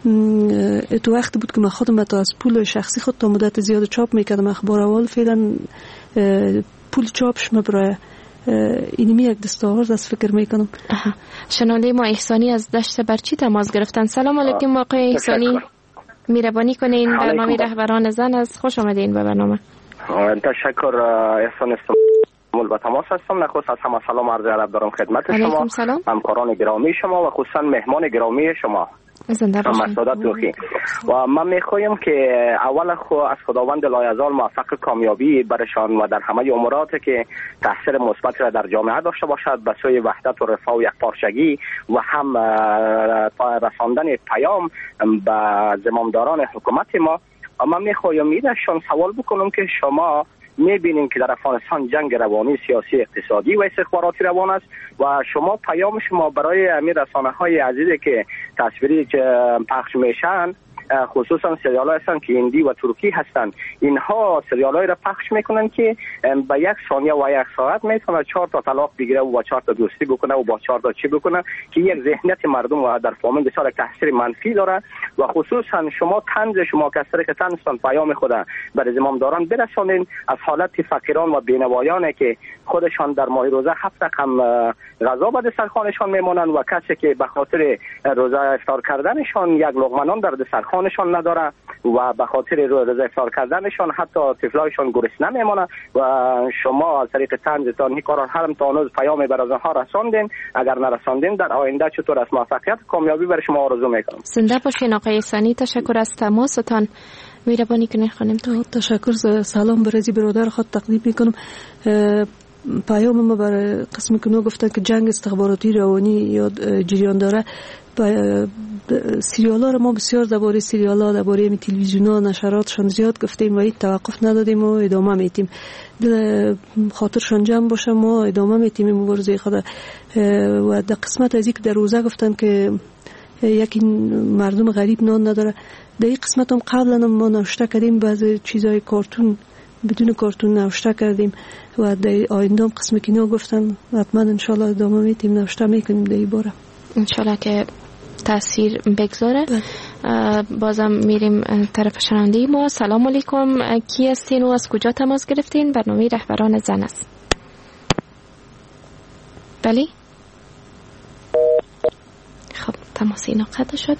تو وقتی بود که من خودم تا از پول شخصی خود تا مدت زیاد چاپ میکردم اخبار اول، فعلا پول چاپش مبرای اینمی یک دستاورد از فکر میکنم. شنونده ما احسانی از دشت برچی تماس گرفتن. سلام علیکم آقای احسانی، مهربانی کنین برنامه رهبران زن از خوش آمدین به برنامه. تشکر. احسان مول با تماس هستم. نخست از همه سلام عرض ادب دارم خدمت شما، همکاران گرامی شما و خصوصا مهمان گرامی شما مسعود توخی. و من میخوایم که اول از خداوند لایزال موفق کامیابی برشان و در همه امورات که تاثیر مثبت را در جامعه داشته باشد به سوی وحدت و رفاه و یکپارچگی و هم رساندن پیام به زمامداران حکومت ما. و من میخوایم ایدشان سوال بکنم که شما میبینیم که در افغانستان جنگ روانی، سیاسی، اقتصادی و استخباراتی روان است و شما پیام شما برای امیر رسانه های عزیزی که تصویری که پخش میشن خصوصا سریال های هستن که هندی و ترکی هستن، اینها سریال های را پخش میکنن که به 1 ثانیه و 1 ساعت میتونه 4 تا طلاق بگیره و 4 تا دوستی بکنه و با 4 تا چی بکنه که یک ذهنیت مردم و در فامیل بسیار تاثیر منفی داره. و خصوصا شما طنز شما کسری که طنزتان پیام خود برای زمامداران برسانین از حالت فقیران و بینوایانی که خودشان در ماه روزه 7 رقم غذا به دسترخوانشان میمونن و کسی که به خاطر روزه افطار کردنشان یک لقمه نان در دسترخوانشان نداره و به خاطر روزه افطار کردنشان حتی طفلایشان گرسنه میمونه و شما از طریق طنزتان این کارا هم تا هنوز پیام برای آنها رساندین. اگر نرساندین در آینده چطور از موفقیت کامیابی برای شما آرزو میکنم. زنده باشین آقای احسانی، تشکر از تماستان. مهربانی کنین خانم. تشکر. سلام برای برادر خود تقدیم میکنم. پیام ما برای قسم کنو گفتن که جنگ استخباراتی روانی یا جریان داره. سریال ها رو ما بسیار درباره سریال ها، درباره تلویزیون ها، نشراتشان زیاد گفتیم و هیچ توقف ندادیم و ادامه میتیم. خاطرشان جمع باشه ما ادامه میتیم مبارزه خود. و در قسمت از اینکه در روزه گفتن که یکی مردم غریب نان نداره، در این قسمت هم قبلا ما نوشته کردیم بعضی چیزای کارتون بدون کارتون نوشته کردیم و در آینده هم قسم که گفتن حتما انشالله ادامه میتیم نوشته میکنیم در این باره انشالله که تاثیر بگذاره. بازم میریم طرف شنونده ما. سلام علیکم، کی هستین و از کجا تماس گرفتین؟ برنامه رهبران زن است. بله خب تماس اینا قطع شد.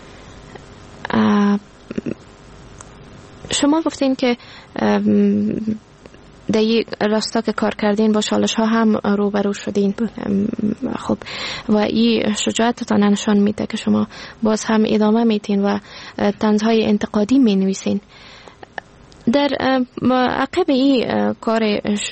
شما گفتین که در یک راستا که کار کردین با چالش ها هم روبرو شدین. خب و این شجاعتتان نشان میده که شما باز هم ادامه میتین و طنزهای انتقادی می نویسین. در عقب این کار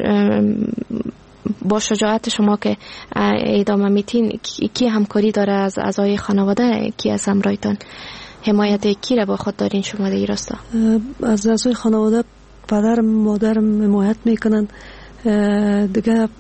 با شجاعت شما که ادامه میتین، کی همکاری داره از اعضای خانواده؟ کی از همراهتان؟ حمایت کی را با خود دارین شما در این راستا؟ از اعضای خانواده پدرم مادرم حمایت میکنن. دیگه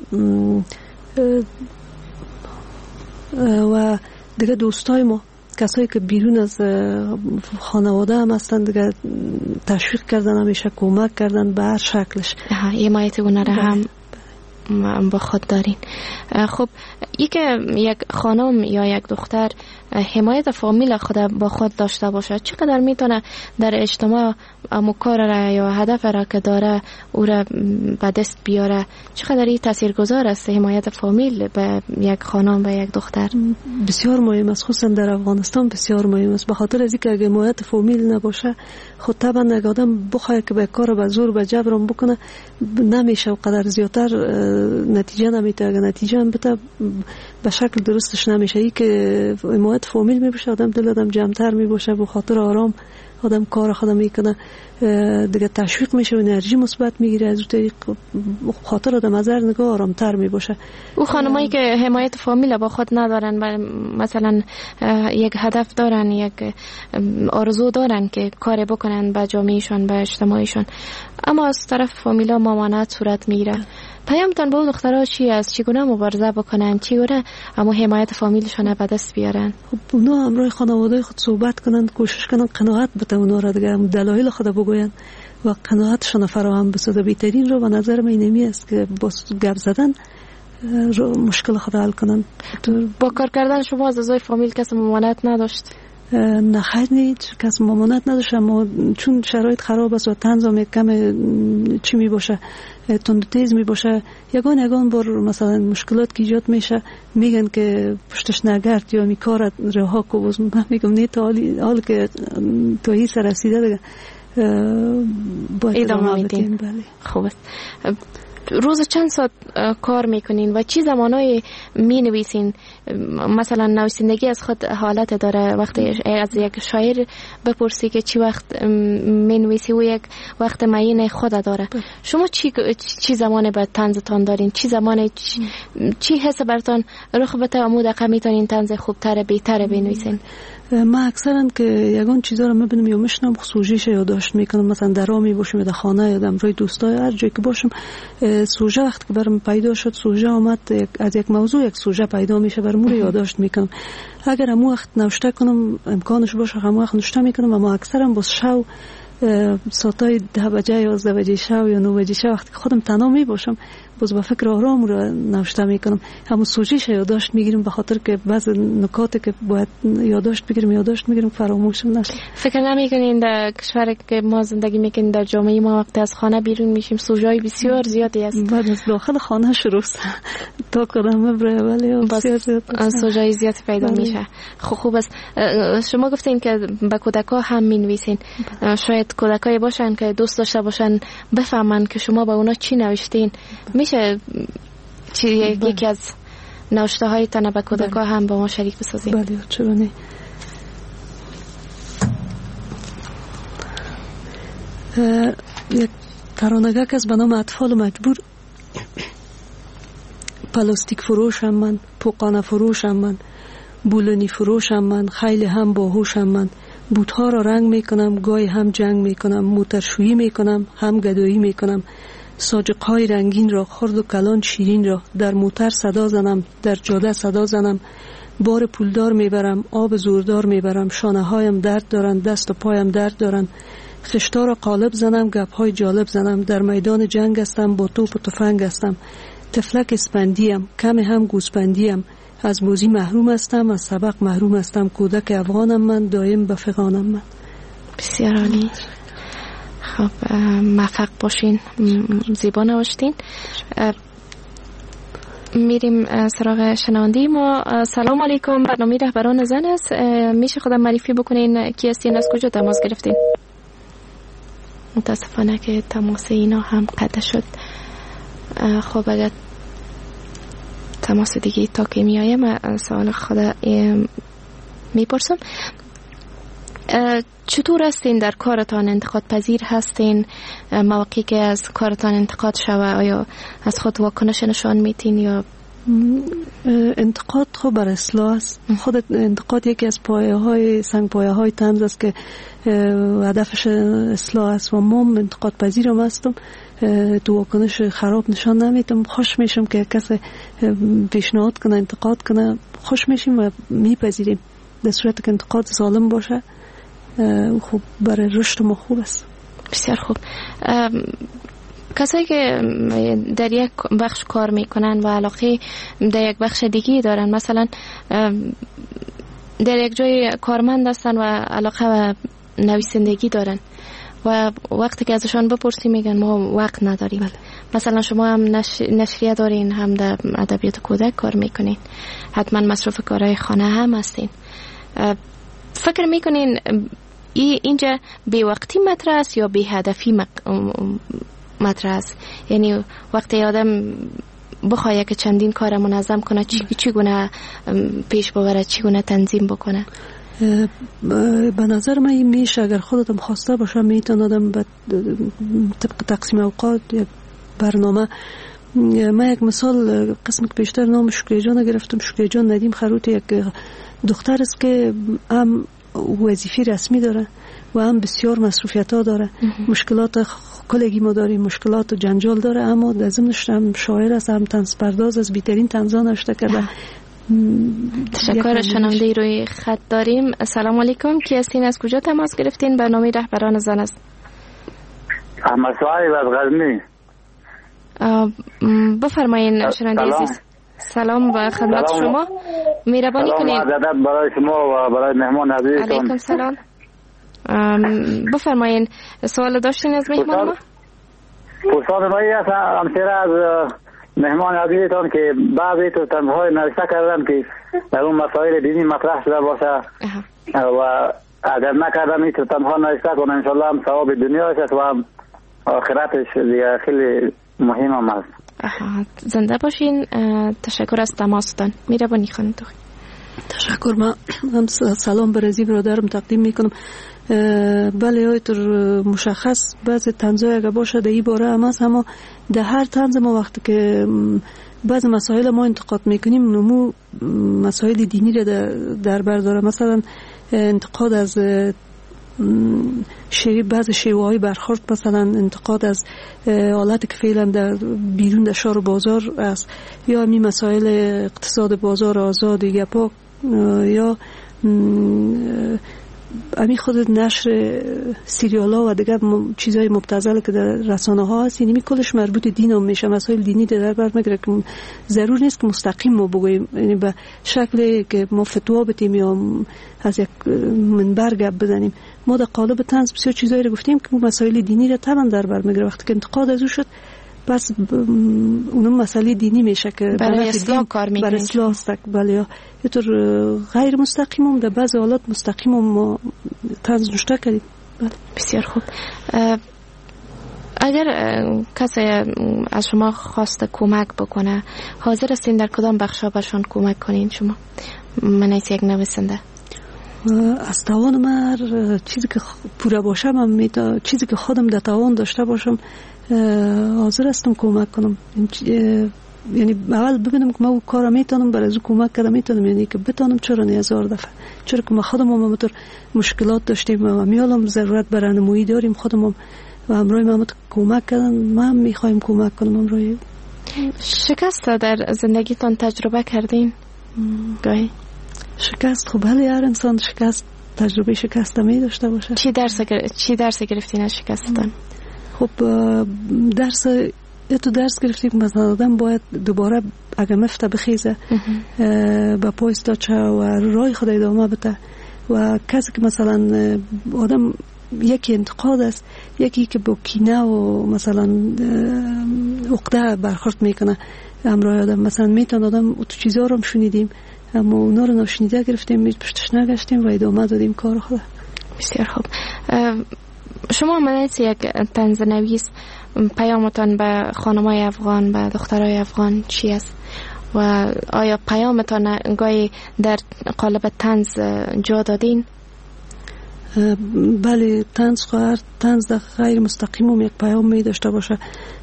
و دیگه دوستای ما، کسایی که بیرون از خانواده هم هستن، دیگه تشویق کردن، همیشه کمک کردن به هر شکلش. حمایت اونا را هم با خود دارین. خب یک خانم یا یک دختر حمایت فامیل خود با خود داشته باشه، چقدر میتونه در اجتماع کار را یا هدف را که داره او را به دست بیاره؟ چقدر این تاثیرگذار است حمایت فامیل به یک خانم و یک دختر؟ بسیار مهم است، خصوصا در افغانستان بسیار مهم است، به خاطر از اینکه اگه حمایت فامیل نباشه خود طبعا یک آدم بخواد که به کار به زور به جبر بکنه نمیشه و قدر زیادتر نتیجه نمیده. اگه نتیجه هم بده به شکل درستش نمیشه. این که حمایت فامیل میباشه آدم دل آدم جمع‌تر میباشه، به خاطر آرام آدم کار خودم میکنه، دیگه تشویق میشه و انرژی مثبت میگیره، از اون طریق خاطر آدم از هر نگاه آرامتر میباشه. او خانمایی که حمایت فامیل با خود ندارن و مثلا یک هدف دارن، یک آرزو دارن که کار بکنن به جامعهشون به اجتماعشون، اما از طرف فامیلا ممانعت صورت میگیره، پیامتان به اون دخترها چی است؟ چگونه مبارزه بکنن؟ چگونه اما حمایت فامیلشون به دست بیارن؟ خب اونا همراه خانواده خود صحبت کنن، کوشش کنن قناعت بده اونا را، دیگه دلایل خود بگوین و قناعتشون فراهم بسازه. بهترین رو به نظر من اینمی است که با گپ زدن مشکل خود حل کنن. با کار کردن شما از اعضای فامیل کسی ممانعت نداشت؟ نه خیلی نیست، کس ممانعت نداشت، اما چون شرایط خراب است و طنزم یک کم چی می باشه تند تیز می باشه، یگان بار مثلا مشکلات که ایجاد میشه میگن که پشتش نگرد یا می کارت رها کو. من میگم نه تا حال که تو هی سر رسیده دیگه باید ادامه بدیم. بله خوب است. روز چند ساعت کار میکنین و چی زمانایی می نویسین؟ مثلا نویسندگی از خود حالت داره، وقتی از یک شاعر بپرسی که چی وقت می نویسی و یک وقت معین خود داره. شما چی زمان به طنزتان دارین؟ چی زمان چی حس برتان رخ بده عمود میتونین طنز خوبتر بهتر بنویسین؟ من اکثرا که یگان چیزا رو میبینم یا میشنم سوژه‌اش یادداشت میکنم، مثلا در راه میباشم در خانه یا در روی دوستای هر جایی که باشم سوژه وقتی که برام پیدا شد سوژه اومد از یک موضوع یک سوژه پیدا میشه برام یادداشت میکنم. اگر همون وقت نوشته کنم امکانش باشه همون وقت نوشته میکنم، اما اکثرا با شو ساعتای 10 بجه 11 بجه شب یا 9 بجه شب وقتی خودم تنها می باشم باز با فکر آرام رو نوشته میکنم. همون سوژه‌اش یادداشت میگیرم به خاطر که بعض نکاتی که باید یادداشت میگیرم فراموشم نشه. فکر نمیکنین در کشوری که ما زندگی میکنیم در جامعه ما وقتی از خانه بیرون میشیم سوژه‌ای بسیار زیادی است؟ بعد از داخل خانه شروع تا کدام بره ولی بسیار زیاد سوژه‌ای زیاد پیدا میشه. خوب است. شما گفتین که به کودک‌ها هم مینویسین، شاید کودکایی باشن که دوست داشته باشن بفهمن که شما با اونا چی نوشتین، میشه یکی از نوشته های تان به کودک‌ها هم با ما شریک بسازید؟ بله چرا نه. یک ترانه‌گر که به نام اطفال مجبور، پلاستیک فروشم من، پوکانه فروشم من، بولونی فروشم من، خیلی هم باهوشم من. بوتها را رنگ میکنم، گاهی هم جنگ میکنم، موترشویی میکنم، هم گدایی میکنم. ساجقهای رنگین را، خرد و کلان شیرین را در موتر صدا زنم، در جاده صدا زنم. بار پولدار میبرم، آب زوردار میبرم. شانه هایم درد دارن، دست و پایم درد دارن. خشتا را قالب زنم، گپ های جالب زنم. در میدان جنگ هستم، با توپ و تفنگ هستم. تفلک اسپندیم، کم هم گوسپندیم. از موزی محروم هستم، از سبق محروم هستم. کودک افغانم من، دایم به فغانم من. بسیار عالی. خب موفق باشین، زیبا نوشتین. میریم سراغ شنونده ما. سلام علیکم، برنامه رهبران زن است. میشه خودم معرفی بکنین کی هستین، از کجا تماس گرفتین؟ متاسفانه که تماس اینا هم قطع شد. خب اگر تماس دیگه تا که می آیم سوال خود میپرسم. چطور هستین در کارتان؟ انتقاد پذیر هستین؟ مواقعی که از کارتان انتقاد شوه آیا از خود واکنش نشان میتین یا انتقاد خب بر اصلاح است؟ خود انتقاد یکی از سنگ پایه های طنز است که هدفش اصلاح است و ما انتقاد پذیرم هستم. تو واکنش خراب نشان نمیتم. خوش میشم که کسی پیشنهاد کنه، انتقاد کنه، خوش میشیم و میپذیریم در صورت که انتقاد سالم باشه. خوب برای رشد ما خوب است. بسیار خوب. کسایی که در یک بخش کار میکنن و علاقه در یک بخش دیگه دارن، مثلا در یک جای کارمند هستن و علاقه و نویسندگی دارن و وقتی که ازشان بپرسی میگن ما وقت نداریم. مثلا شما هم نشریه دارین، هم در ادبیات کودک کار میکنین، حتما مصروف کارهای خانه هم هستین. فکر میکنین اینجا بی وقتی مطرح است یا بی هدفی مطرح است؟ یعنی وقتی آدم بخواه که چندین کار منظم کنه چگونه پیش ببره، چگونه تنظیم بکنه؟ به نظر من میشه اگر خودتم خواسته باشه میتونه آدم طبق تقسیم اوقات برنامه. من یک مثال قسم که بیشتر نام شکریه جان گرفتم. شکریه جان ندیم خروت یک دختر است که هم وظیفه رسمی داره و هم بسیار مسئولیت ها داره. مشکلات کلگی ما داریم، مشکلات و جنجال داره، اما در ضمنش هم شاعر است، هم طنز پرداز از بهترین طنزا نوشته کرده. تشکر. شنونده روی خط داریم. سلام علیکم، کی هستین، از کجا تماس گرفتین؟ برنامه رهبران زن است. احمد صاحب از غزنی. بفرمایین شنونده عزیز. سلام و خدمت شما. مهربانی کنید. سلام عزت برای شما و برای مهمان عزیزتون. علیکم سلام. بفرمایین سوال داشتین از مهمان ما؟ پرسان ما است همسر از مهمان عزیزتون که بعضی تو تنهای نوشته کردن که در اون مسائل دینی مطرح شده باشه و اگر نکردم این تو تنها نوشته کنه انشالله هم ثواب دنیاش است و هم آخرتش خیلی مهم هم است. زنده باشین. تشکر از تماستان. میربانی خانم توخی. تشکر. من هم سلام برازی برادرم تقدیم میکنم. بله اینطور مشخص بعض طنزای اگه باشه در این باره هم هست، اما در هر طنز ما وقتی که بعض مسائل ما انتقاد میکنیم نمو مسائل دینی را در بر داره. مثلا انتقاد از بعض شیوه‌های برخورد، مثلا انتقاد از حالتی که فعلا در بیرون در شهر و بازار است، یا همین مسائل اقتصاد بازار آزاد گپا، یا همین خود نشر سریال ها و دیگر چیزهای مبتذل که در رسانه ها هست. یعنی کلش مربوط دین هم میشه، مسائل دینی در بر میگیره که ضرور نیست که مستقیم ما بگوییم، یعنی به شکلی که ما فتوا بدیم یا از یک منبر گپ بزنیم. ما در قالب طنز بسیار چیزایی رو گفتیم که مسائل دینی رو طبعا در بر میگیره. وقتی که انتقاد از او شد پس اونم مسئله دینی میشه که برای اصلاح کار میکنه، برای اصلاح است. بله، یا یه طور غیر مستقیم هم در بعض حالات مستقیم هم ما طنز نوشته کردیم. بله. بسیار خوب. اگر کسی از شما خواست کمک بکنه، حاضر هستین در کدام بخشا بهشون کمک کنین شما؟ من از یک نویسنده از توان من چیزی که پوره باشه، من چیزی که خودم در توان داشته باشم حاضر هستم کمک کنم. یعنی اول ببینم که ما او کار میتونم برای از کمک کردم میتونم، یعنی که بتونم چرا نه 1000 دفعه، چرا که ما خودم هم همونطور مشکلات داشتیم و میالم ضرورت برای راهنمایی داریم خودم هم و همراه ما کمک کردن، ما هم میخوایم کمک کنم همراه. شکست در زندگیتان تجربه کردین؟ گاهی شکست خب بله، هر انسان شکست تجربه شکست می داشته باشه. چی درس گرفتین از شکستتان؟ خب درس گرفتیم که مثلا آدم باید دوباره اگر مفته بخیزه با پایستا چه و رای خود ادامه بده و کسی که مثلا آدم یکی انتقاد است، یکی که با کینه و مثلا عقده برخورد میکنه همراه آدم، مثلا میتونه آدم تو چیزا رو هم شنیدیم اما اونا رو نشنیده گرفتیم، پشتش نگشتیم و ادامه دادیم کار خود. بسیار خوب. شما منیت یک طنزنویس، پیامتان به خانمای افغان، به دخترای افغان چی است و آیا پیامتان گاهی در قالب طنز جا دادین؟ بله، طنز در غیر مستقیم هم یک پیام می داشته باشه.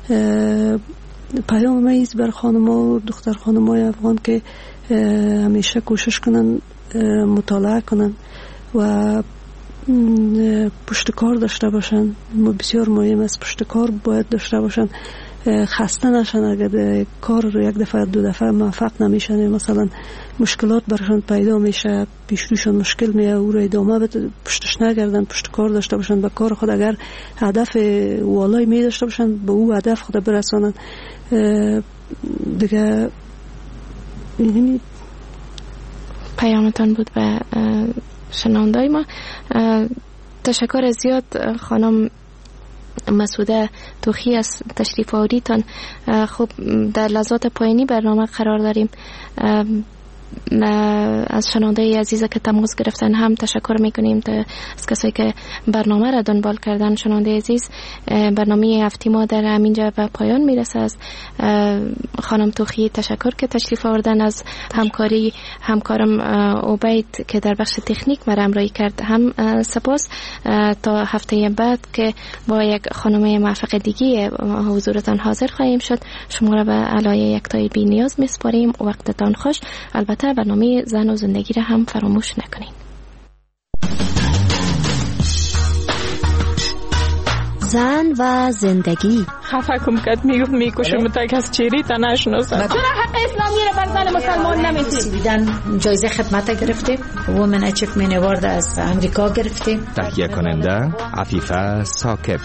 پیام میز بر خانم‌ها و دختر خانم‌های افغان که همیشه کوشش کنن مطالعه کنن و پشتکار داشته باشن. بسیار مهم است پشتکار باید داشته باشن، خسته نشن اگر کار یک دفعه دو دفعه موفق نمیشن، مثلا مشکلات برشان پیدا میشه، پیش روشان مشکل میاد، او رو ادامه بده، پشتش نگردن، پشتکار داشته باشن به کار خود. اگر هدف والای می داشته باشن به او هدف خود برسانن دیگه. یعنی پیامتان بود به شنوندای ما. تشکر زیاد خانم مسعوده توخی از تشریف آوریتان. خب در لحظات پایانی برنامه قرار داریم. از شنونده عزیز که تماس گرفتن هم تشکر میکنیم از کسایی که برنامه را دنبال کردن. شنونده عزیز، برنامه هفته ما در همینجا به پایان میرسه. از خانم توخی تشکر که تشریف آوردن، از همکارم عبید که در بخش تکنیک مرا همراهی کرد هم سپاس. تا هفته بعد که با یک خانم موفق دیگه حضورتان حاضر خواهیم شد. شما را به علای یکتای بی نیاز میسپاریم. وقتتان خوش. البته برنامه زن و زندگی را هم فراموش نکنین. زن و زندگی. خفه کم کد میکشم تا کس چیری تا نشناسم. چرا حق اسلامی را بر زن مسلمان نمیدید؟ دیدن جایزه خدمت گرفتیم، وومن اچیومنت اوارد از امریکا گرفتیم. تهیه کننده عفیفه ثاقب.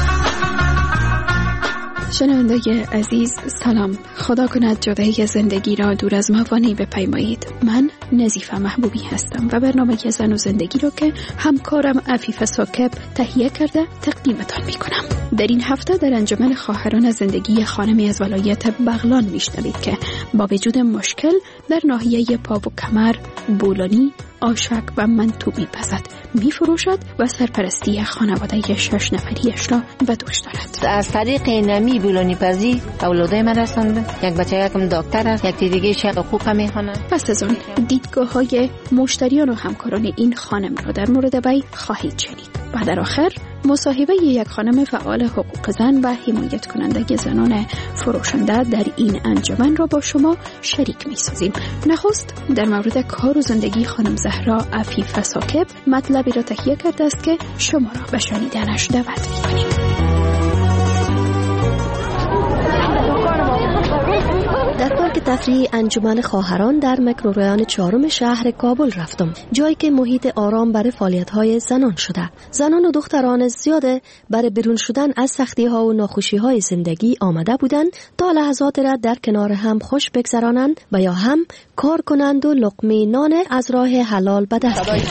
شنوندگان عزیز سلام. خدا کند جدایی زندگی را دور از ما وانی بپیمایید. من نظیفه محبوبی هستم و برنامه زن و زندگی را که همکارم عفیفه ثاقب تهیه کرده تقدیمتان می کنم. در این هفته در انجمن خواهران زندگی خانمی از ولایت بغلان میشنوید که با وجود مشکل در ناحیه پا و کمر، بولانی، آشک و منتو میپزد، میفروشد و سرپرستی خانواده 6 نفریش را به دوش دارد. از طریق نمی بولانی پزی اولادای من رسنده. یک بچه یکم دکتر است، یک دیگه شغل حقوق میخونه. پس از اون دیدگاه های مشتریان و همکاران این خانم را در مورد بی خواهید شنید. و در آخر مصاحبه یک خانم فعال حقوق زن و حمایت کننده زنان فروشنده در این انجمن را با شما شریک می سازیم. نخست در مورد کار و زندگی خانم زهرا عفیفه ثاقب مطلبی را تهیه کرده است که شما را به شنیدنش دعوت می کنیم. در پارک تفریحی انجمن خواهران در میکروریان 4 شهر کابل رفتم، جایی که محیط آرام برای فعالیت‌های زنان شده. زنان و دختران زیاده برای بیرون شدن از سختی‌ها و ناخوشی‌های زندگی آمده بودند تا لحظات را در کنار هم خوش بگذرانند و یا هم کار کنند و لقمه نان از راه حلال به دست گیرند.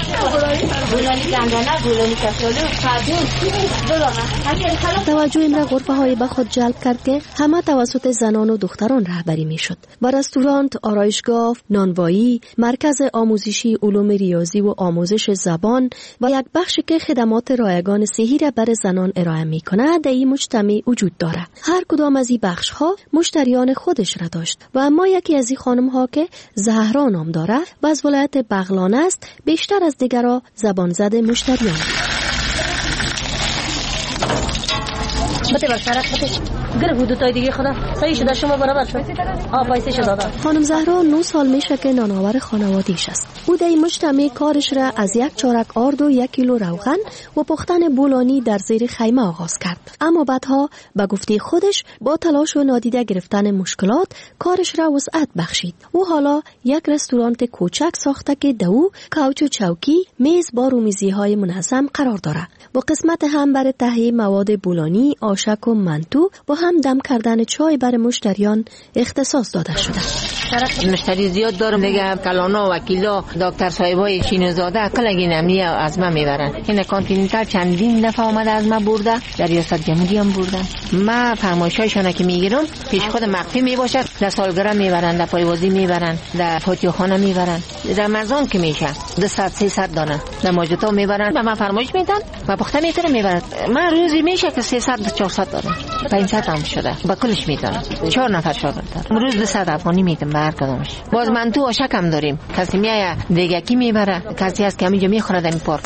توجه این را غرفه‌های به خود جلب کرد که همه توسط زنان و دختران رهبری میشد. و رستوران، آرایشگاه، نانوایی، مرکز آموزشی علوم ریاضی و آموزش زبان و یک بخشی که خدمات رایگان صحی را برای زنان ارائه می‌کند در این مجتمع وجود دارد. هر کدام از این بخش‌ها مشتریان خودش را داشت و اما یکی از این خانم‌ها که زهرا نام دارد و از ولایت بغلان است، بیشتر از دیگران زبان زده مشتریان. گرفت دو تای دیگه خدا صحیح شده شما برابر شد پایسش دادن. خانم زهرا 9 سال میشه که نانآور خانواده‌اش است. او در مجتمع کارش را از 1 چارک آرد و 1 کیلو روغن و پختن بولانی در زیر خیمه آغاز کرد. اما بعدها به گفته خودش با تلاش و نادیده گرفتن مشکلات کارش را وسعت بخشید. او حالا یک رستوران کوچک ساخته که دو کاوچ و چوکی، میز با رومیزی‌های منظم قرار دارد. با قسمت هم برای تهیه مواد بولانی، آشک و منتو و هم دم کردن چای برای مشتریان اختصاص داده شده. مشتری زیاد دارم دیگه، کلانا وکیلا دکتر صاحبای شینوزاده کلگی نمی از ما میبرن. این کانتیننتال چندین دفعه اومده از ما برده، در ریاست جمهوری هم برده. ما فرمایشایشون که میگیرم پیش خود مخفی میباشد، در سالگرد میبرن، در پایوازی میبرن، در فاتحخانه میبرن، در رمضان که میشه 200-300 دانه در ماجتا میبرن. به من فرمایش میدن و پخته میکنم میبرن. من روزی میشه که 300-400 دانه 500 هم شده با کلش میدونم. 4 نفر شاگرد دارم، روز 200 افغانی میدم به هر کدومش. باز من تو آشک هم داریم، کسی میایه دیگه کی میبره، کسی از که همینجا میخوره در این پارک.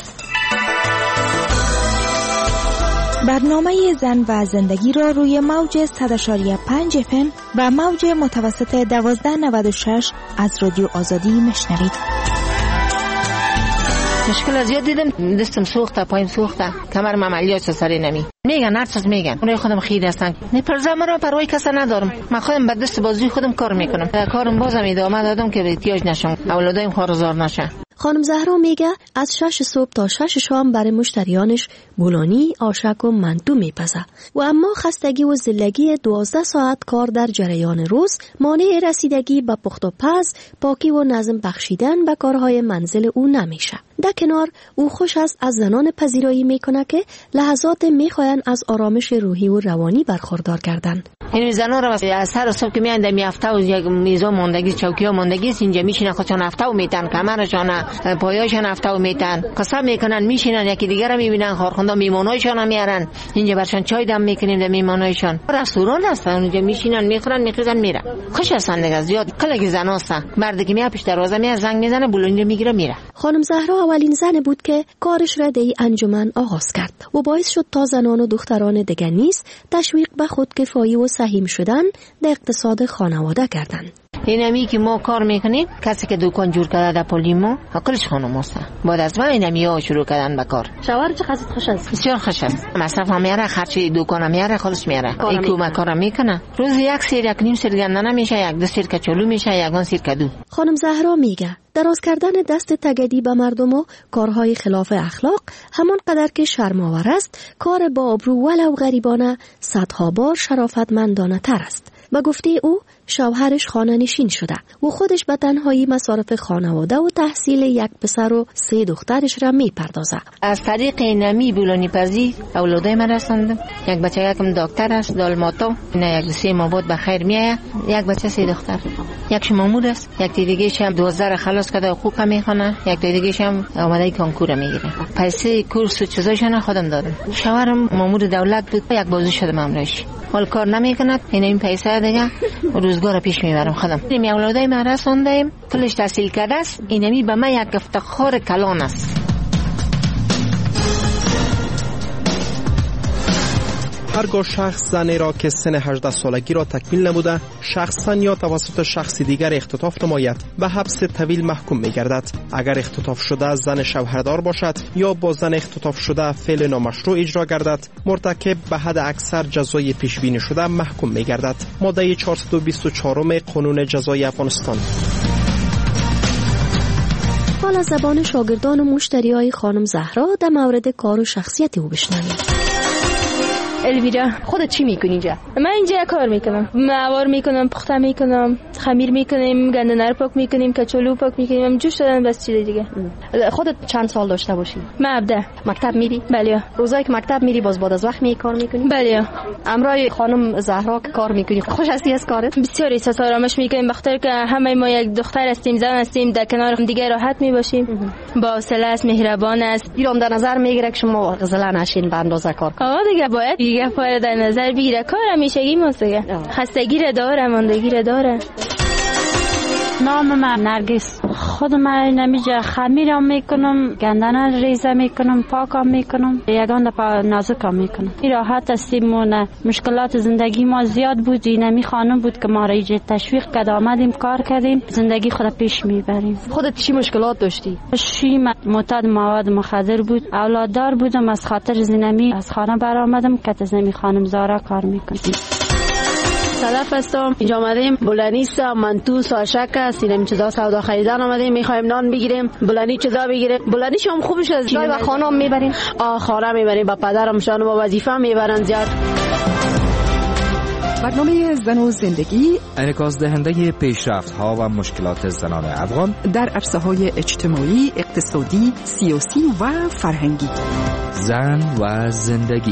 برنامه زن و زندگی را روی موج 100.5 FM و موج متوسط 1296 از رادیو آزادی میشنوید. مشکل زیاد دیدم، دستم سوخته، پایم سوخته، کمرم عملیات سری نمی میگن، هر چیز میگن. اونای خودم خیر هستن، نه پرزم را پروای کسی ندارم. من خودم به دست بازوی خودم کار میکنم. کارم بازم ادامه دادم که احتیاج نشم، اولادایم خارزار نشه. خانم زهرا میگه از 6 صبح تا 6 شام برای مشتریانش بولانی، آشک و منتو میپزه و اما خستگی و زلگی 12 ساعت کار در جریان روز مانع رسیدگی به پخت و پز، پاکی و نظم بخشیدن به کارهای منزل او نمیشه. در کنار او خوش است از زنان پذیرایی میکنه که لحظات میخواین از آرامش روحی و روانی برخوردار کردن. این زنان را از سر صبح که میان در میافته و یک میزا ماندگی، چوکیا ماندگی اینجا میشینن، خودشان هفته و میتن، کمرشان پایاشان هفته و میتن، قسم میکنن، میشینن، یکی دیگر را میبینن، خارخوندا میمونایشان هم میارن، اینجا برشان چای دم میکنیم در میمونایشان. رستوران هستن اونجا میشینن، میخورن، میخیزن، میرن. خوش هستن دیگه. زیاد کلگی زن هستن، مردی که میاد پیش دروازه میاد زنگ میزنه، بولونی رو میگیره میره. خانم زهرا اولین زن بود که کارش را در انجمن آغاز کرد و باعث شد تا زنان و دختران دیگر نیز تشویق به خودکفایی و سهیم شدن در اقتصاد خانواده کردند. این همی که ما کار میکنیم، کسی که دکان جور کرده در پولیمو کلش خانم هستن. بعد از ما این همی ها شروع کردن به کار. شوهر چه قصد خوش است؟ بسیار خوش است. مصرف هم میاره، خرچی دکان هم میاره، خودش میاره. این کومه کارم میکنه. روز 1 سیر 1 نیم سیر گندنه میشه، 1-2 سیر کچالو میشه، 1 سیر کدو. خانم زهرا میگه دراز کردن دست تگدی به مردم و کارهای خلاف اخلاق همان قدر که شرم‌آور است، کار با آبرو ولو غریبانه صدها بار شرافتمندانه تر است. به گفته او شوهرش خانه نشین شده و خودش به تنهایی مصارف خانواده و تحصیل 1 پسر و 3 دخترش را میپردازه. از طریق نمی بولانی پزی اولادای من رساندم. 1 بچه یکم دکتر است، دالماتو، نه 1-3 ماه بعد به خیر میایه. 1 بچه 3 دختر، 1 مامور است، 1 دیگه هم 12 خلاص کرده حقوق میخونه، 1 دیگه هم آماده کنکور میگیره. پیسه کورس و چیزاشون خودم دادم. شوهرم مامور دولت بود، 1 بازی شده مامورش. حال کار نمیکند، این پیسه دیگه روزگار پیش میبرم خودم. این اولادای من رساندم، کلش تحصیل کرده است. اینمی به من 1 افتخار کلان است. هرگاه شخص زنی را که سن 18 سالگی را تکمیل نموده شخصا یا توسط شخص دیگر اختطاف نماید به حبس طویل محکوم می‌گردد. اگر اختطاف شده زن شوهردار باشد یا با زن اختطاف شده فعل نامشروع اجرا گردد، مرتکب به حد اکثر جزای پیش بینی شده محکوم می‌گردد. ماده 424 قانون جزایی افغانستان. حال از زبان شاگردان و مشتریای خانم زهرا در مورد کار و شخصیت او بشنویم. الویرا، خودت چی میکنی اینجا؟ من اینجا کار میکنم، معوار میکنم، پخته میکنم، خمیر میکنیم، گندنه رو پاک میکنیم، کچالو پاک میکنیم، جوش دادن بس چیز دیگه. خودت چند سال داشته باشی؟ من 17. مکتب میری؟ بله. روزایی که مکتب میری باز بعد از وقت کار میکنی؟ بله. امرای خانم زهرا که کار میکنی خوش هستی از کارت؟ بسیار احساس آرامش میکنیم بخاطر که همه ما 1 دختر هستیم، زن هستیم، در کنار هم دیگه راحت میباشیم. با حوصله است، مهربان است. ایران در نظر میگیره که شما غزله نشین به اندازه کار کنید. دیگه باید دیگه پای در نظر بگیره. کار همیشگی ماست، خستگی را داره، ماندگی را داره. نام من نرگس خود من نمیجا خمیرم میکنم، گندنه ریزه میکنم، پاکم میکنم، یگان دفعه نازکم میکنم. راحت استیم. مشکلات زندگی ما زیاد بود. اینمی خانم بود که ما را ایجاد تشویق کرد، آمدیم کار کردیم، زندگی خود پیش میبریم. خودت چی مشکلات داشتی؟ معتاد مواد مخدر بود، اولاددار بودم، از خاطر زینمی از خانه برآمدم که تزمی خانم زارا کار میکنیم. صدف هستم. اینجا آمدیم بولانیست، منتو، ساشک، سینم چیزا سودا خریدن آمدیم. میخوایم نان بگیریم، بولانی چیزا بگیریم. بولانی شما خوبش از جای و خانم میبریم. خانه میبریم، با پدرم شان با وظیفه میبرن زیاد. برنامه زن و زندگی انعکاس دهنده پیشرفت‌ها و مشکلات زنان افغان در عرصه‌های اجتماعی، اقتصادی، سیاسی و فرهنگی. زن و زندگی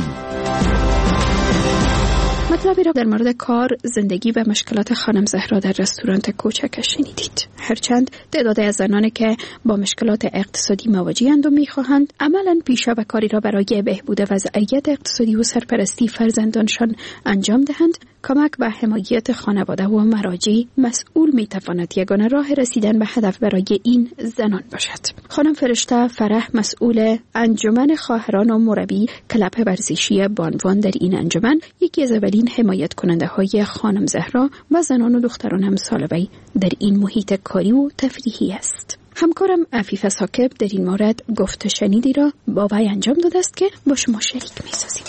مطلبی را در مورد کار، زندگی و مشکلات خانم زهرا در رستوران کوچک شنیدید. هرچند تعداد از زنانی که با مشکلات اقتصادی مواجه‌اند و می‌خواهند عملاً پیشا و کاری را برای بهبود وضعیت اقتصادی و سرپرستی فرزندانشان انجام دهند، کمک و حمایت خانواده و مراجع مسئول می‌تواند یگانه راه رسیدن به هدف برای این زنان باشد. خانم فرشته فرح، مسئول انجمن خواهران و مربی کلب ورزشی بانوان در این انجمن، یکی از اولین حمایت کننده های خانم زهرا و زنان و دختران همسال وی در این محیط کاری و تفریحی است. همکارم عفیفه ساکب در این مورد گفت شنیدی را با وی انجام داده است که با شما شریک می‌سازیم.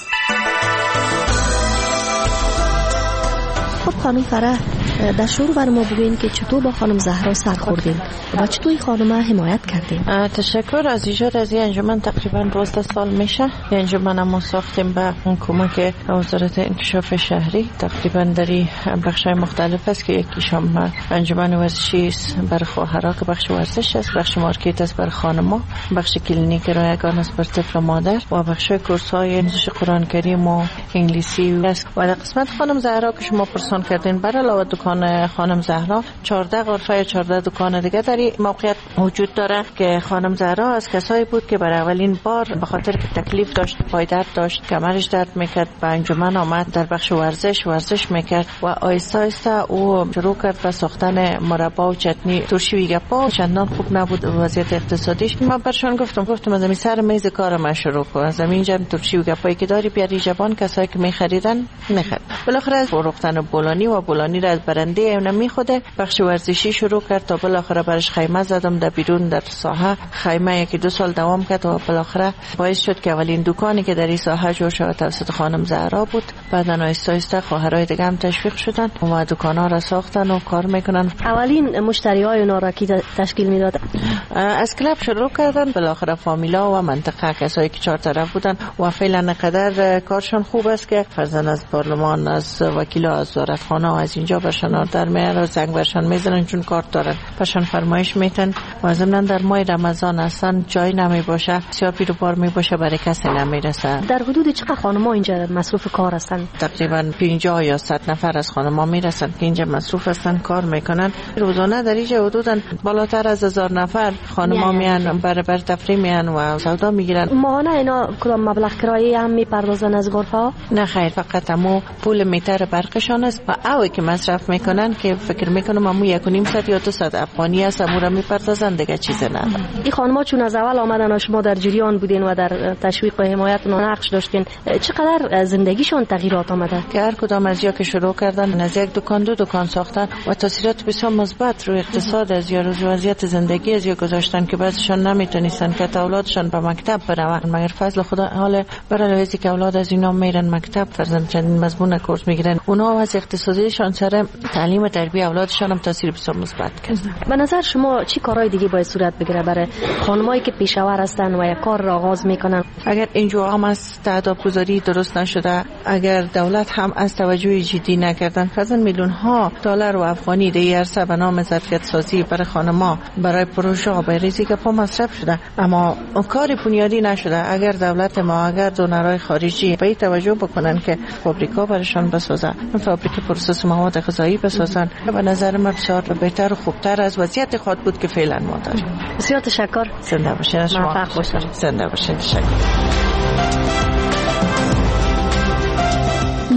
خب خانم فرح، در شروع بر ما بگوین که چطور با خانم زهرا سر خوردین و چطور این خانم حمایت کردین؟ تشکر. از ایجاد از این انجمن تقریبا 12 سال میشه. این انجمن ما ساختیم به کمک وزارت انکشاف شهری. تقریبا در بخش‌های مختلف است که یکیش هم انجمن ورزشی است برای خواهرها که بخش ورزش است، بخش مارکت است برای خانم‌ها، بخش کلینیک رایگان است برای طفل و مادر و بخش کورس‌های آموزش قرآن کریم و انگلیسی است. و در قسمت خانم زهرا که شما پرسان کردین، برای علاوه دکان خانم زهرا 14 غرفه یا 14 دکان دیگه در این موقعیت وجود داره که خانم زهرا از کسایی بود که برای اولین بار به خاطر که تکلیف داشت، پای درد داشت، کمرش درد میکرد، به انجمن آمد، در بخش ورزش میکرد و آیسته آیسته او شروع کرد به ساختن مربا و چتنی. ترشی گپا چندان خوب نبود وضعیت اقتصادیش. من برشان گفتم از سر میز کارم شروع کن، از اینجا ترشی و گپایی که داری بیاری جبان، کسایی که میخریدن میخرید. بالاخره فروختن بولانی و بولانی را از برنده اونم خوده بخش ورزشی شروع کرد تا بالاخره برش خیمه زدم در بیرون در ساحه. خیمه 1-2 سال دوام کرد و بالاخره باعث شد که اولین دکانی که در این ساحه جور شد توسط خانم زهرا بود. بعدن آهسته آهسته خواهرای دیگه هم تشویق شدن و دکانا را ساختن و کار میکنن. اولین مشتریای اونا را کی تشکیل میداد؟ از کلاب شروع کردن، بالاخره فامیلا و منطقه کسایی که 4 طرف بودن و فعلا قدر کارشون خوب است که فرزن از پارلمان، از وکیلا، از وزارتخانه و از اینجا برشان در میاره و زنگ برشان میزنن چون کارت دارن، برشان فرمایش میتن و ضمن در ماه رمضان اصلا جای نمی باشه، بسیار پیر و بار می باشه، برای کسی نمیرسه. در حدود چقدر خانم‌ها اینجا مصروف کار هستن؟ تقریبا 50 یا 100 نفر از خانم‌ها میرسن که اینجا مصروف هستن، کار میکنن. روزانه در اینجا حدودا بالاتر از 1000 نفر خانم‌ها میان برای تفریح میان و سودا میگیرن. ماهانه اینا کدام مبلغ کرایه هم میپردازن از غرفه؟ نه خیر، فقط همو پول میتر برقشان است و اوی که مصرف میکنن که فکر میکنم همو 1.5 یا 200 افغانی است امورا میپردازن، دیگه چیز نه. این خانم‌ها چون از اول آمدن و شما در جریان بودین و در تشویق و حمایت اونها نقش داشتین، چقدر زندگیشون تغییرات آمده؟ که هر کدام از جا که شروع کردن از یک دکان 2 دکان ساختن و تاثیرات بسیار مثبت روی اقتصاد از یا روی وضعیت زندگی از یا گذاشتن که بعضیشون نمیتونستن که اولادشون به مکتب برن، مگر فضل خدا حال برای لحظه که اولاد از اینا میرن مکتب فرزند چندین مضمون کورس میگیرن، اونها از اقتصادیشون سر تعلیم و تربیت اولادشون هم تاثیر بسیار مثبت کرد. به نظر شما چی کارهای دیگه باید صورت بگیره برای خانمایی که پیشاور هستن و یک کار را آغاز میکنن؟ اگر اینجا هم از تعدادگذاری درست نشده، اگر دولت هم از توجه جدی نکردن، فرضاً میلیون ها دلار و افغانی در عرصه به نام ظرفیت سازی برای خانم‌ها برای پروژه و برای ریزی که مصرف شده، اما کار بنیادی نشده. اگر دولت ما، اگر دونرهای خارجی به توجه بکنن که فابریکا برشان بسازن، فابریک پروسس مواد غذایی بسازن، به نظر من بسیار بهتر و خوبتر از وضعیت خود بود که فعلا ما داریم. بسیار تشکر. زنده باشین. موفق باشید. زنده باشین. تشکر.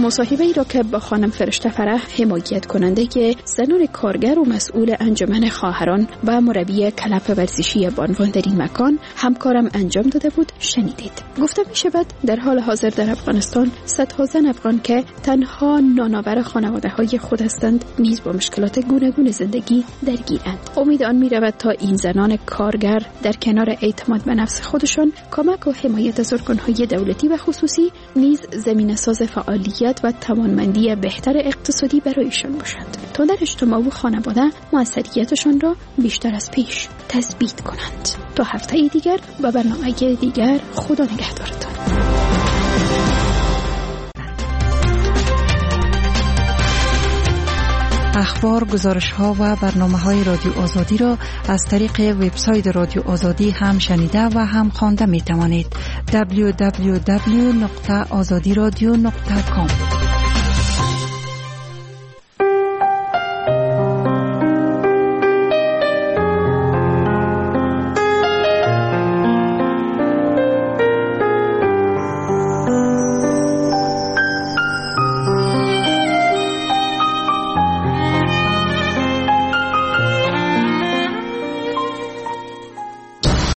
مصاحبه ای را که با خانم فرشته فرح، حمایت کننده که زنان کارگر و مسئول انجمن خواهران و مربی کلپ ورزشی بانوان در این مکان همکارم انجام داده بود شنیدید. گفته می شود در حال حاضر در افغانستان صدها زن افغان که تنها نانآور خانواده های خود هستند نیز با مشکلات گوناگون زندگی درگیرند. امید آن می رود تا این زنان کارگر در کنار اعتماد به نفس خودشان، کمک و حمایت از ارگان‌های دولتی و خصوصی نیز زمینه‌ساز فعالیت و توانمندی بهتر اقتصادی برایشان باشند تا در اجتماع و خانواده موثریتشان را بیشتر از پیش تثبیت کنند. تا هفته دیگر و برنامه دیگر، خدا نگهدارتان. اخبار، گزارش‌ها و برنامه‌های رادیو آزادی را از طریق وبسایت رادیو آزادی هم شنیده و هم خوانده می‌توانید. www.azadiradio.com